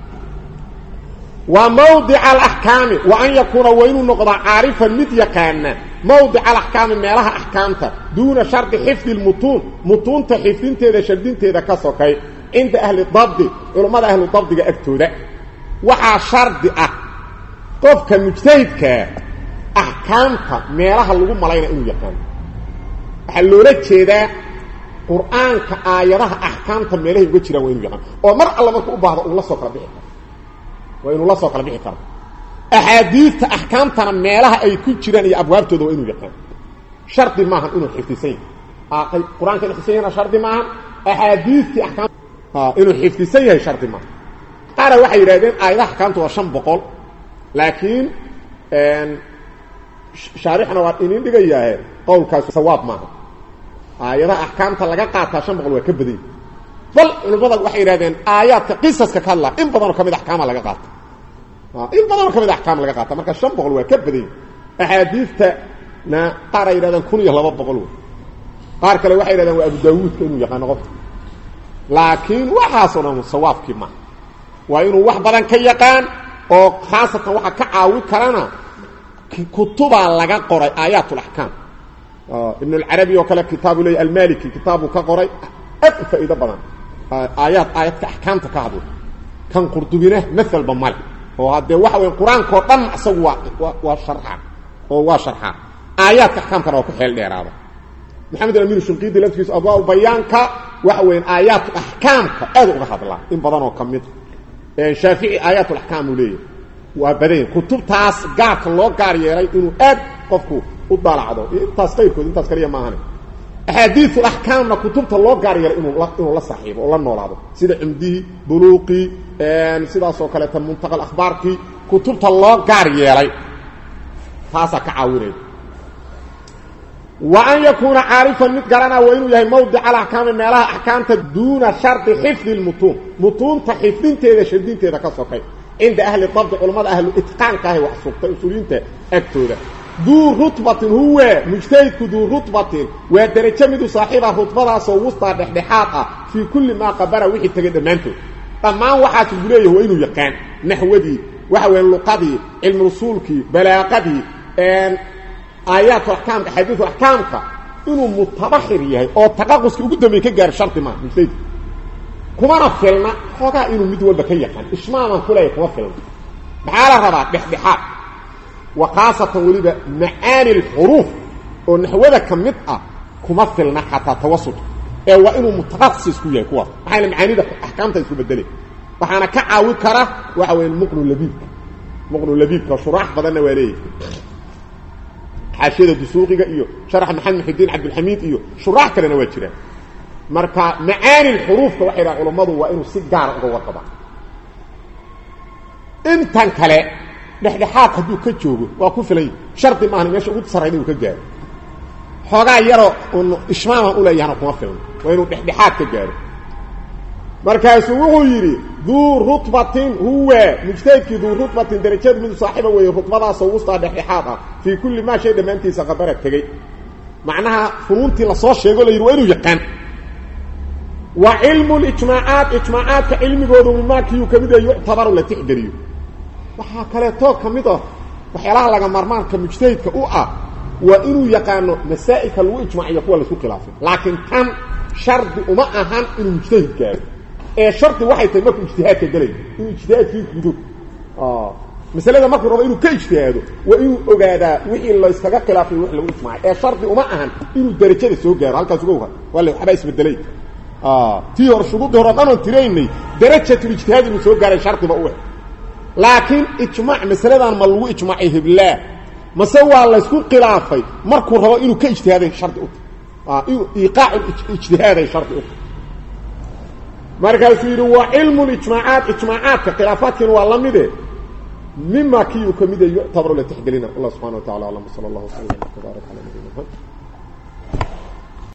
وموضع الأحكام وأن يكون وين نقضى عارفا مديقانا موضع الأحكام مالها أحكامتا دون شرط حفظ المتون متون تحفظين تيدا شردين تيدا كسوكي عند أهل الضبط علماء أهل الضبط أكتودا وحا شرط قفك مجتهدك أحكامتا مالها اللغم ملاينا إنو يقان حلولك تيدا قرآن كآياتها أحكامتا مالها يقول وإنو يقان ومر الله مركو بعض الله سوكرا بيحكا وإنه الله سوق لبيحي كرم أحاديث أحكامتنا ميلها أي كل جيران يا أبواب تدو إنه يقان شرط معهم إنه حفظين القرآن كان حفظين شرط معهم أحاديث أحكام إنه حفظين شرط معهم قال واحد يرادين آيات أحكامته وشم بقول لكن شارحنا وإنين دقيقة قول كاسو سواب معهم آيات أحكامته لقا قاعدة شم بقول وكبدين بل البضل waxay yiraahdeen aayadka qisaska kala in badan oo kamid ahkaam laga qaato in badan oo kamid ahkaam laga qaato marka 500 waa ka badan ahadiifta na qaar yiraahdeen 1200 qaar kale waxay yiraahdeen waa Abu Daawud inuu yaqaan qof laakiin waxa soo sawaabkii ma waa inuu wax badan ka yaqaan oo khaasatan waxa ka caawi karana kutuba laga qoray aayatul ahkaam ibn al-Arabi oo kala kitaabu al-Maliki kitaabu ka qoray فائده بدن آيات أحكام تكادو كان قرطبينه مثل بمال وهذا واحد القرآن كوطن أسوا وشرحا وشرحا آيات أحكام كانوا كحيل ديرابا محمد الأمير الشنقيطي لفظ أضواء بيانك وحوين آيات أحكام كأدو غحض الله إن بدنوا كميت شافعي آيات الأحكام وليه وبدين كتب تاس قاك الله قاري يري إنه أد قفكو وضال عدو تاس قيبكو تاس كريا ماهاني أحاديث الأحكام كتبت الله قاري إنه لا صحيح ولا نولاده سيده عمدي بلوقي سيده سو كله منتقى الأخبار كي كتبت الله قاري يلي تاسا كعاوري وأن يكون عارفا متقرنا وإنه يهي موضع على أحكام مالها أحكام دون شرط حفظ المتون متون تحفظين تيدا شدين تيدا كسوكي عند أهل الضبط علماء أهل الإتقان كاهي وحسوبتا أسولين أكتودا ذو رتبة هو مجتهد ذو رتبة ودرجة من صاحبها رتبة سو وسطى دحدحاقة في كل ما قبر وحي تقدمانته طبعا واحد يقول هو إنه يقان نحودي وحوى اللقضي علم رسولك بلاقضي آيات وأحكام حديث وأحكامك إنه متبحر يهي أو تقاقص قدامي كجار شرط ما مجتهد كما نفلنا خوضا إنه مدول بكي يقان إشماما كلا يتوفلنا بحالة ربا دحدحاق وخاصة وليبا معاني الحروف ونحوذا كمتأة كمثلنا حتى توسط وإنه متخصص كوية كوا وحانا معاني ده أحكامتا يسكو بدلي وحانا كعاوي كره وحاوي المقن اللبيب كشراح بدلنا واليه حاشية دسوقي إيو شرح محمد محدين عبد الحميد إيو شراح كلنا واجران مركا معاني الحروف كوحيرا علماء وإنه سيجار أغوى طبعا انتان كلا dhexdhexaad haduu ka joogo waa ku filay sharti ma aha meesha ugu sarreeyay uu ka gaaro xogaa yaro oo ishmaama u leeyahay kuma filan waa inuu dhexdhexaad ka gaaro markaas uu yiri duu rutbatin huwa mujtahidki duu rutbatin darajad mid saaxiba way rutbadaas oo usta dhexdhexaad ah fi kulli ma shay dhamaantiisa qabarak tagay macnaha funuunti la soo sheego la yiri waa inuu yaqaan wa ilmu al-ijma'at ka ilmigoodu ma kiyu kamida yu'tabaru la tixgariyo waxa kale to kamid ah waxyaalaha laga marmaanka mujtahidka u ah waa inuu yaqaano masaa'ilka lagu ijmaaciyo kuwa la isku khilaafay laakiin tan shardi uma ahan inuu mujtahid gaaro ee sharti waxay tahay markuu ijtihaadka galay inuu ijtihaadkii gudo masalada markuu rabo inuu ka ijtihaado waa inuu ogaadaa wixii la iskaga khilaafay wax lagu ijmaacay ee sharti uma ahan inuu darajada soo gaaro halkaas uga waxa wala waxba isbedelay tii hor shuruudii hore aan tiraynay darajatul ijtihaad inuu soo gaaray shartiba u ah laakiin ijmaac masaladan ma lagu ijmaacay hiblaa mase waa la isku khilaafay markuu rabo inuu ka ijtihaaday sharti u inuu iqaac ijtihaaday sharti u markaas yiri waa ilmu ijmaacaat khilaafaadkan waa la mid مما كيو كميده يعتبر له تحقلنا الله سبحانه وتعالى اللهم صل الله وسلم وبارك على نبينا محمد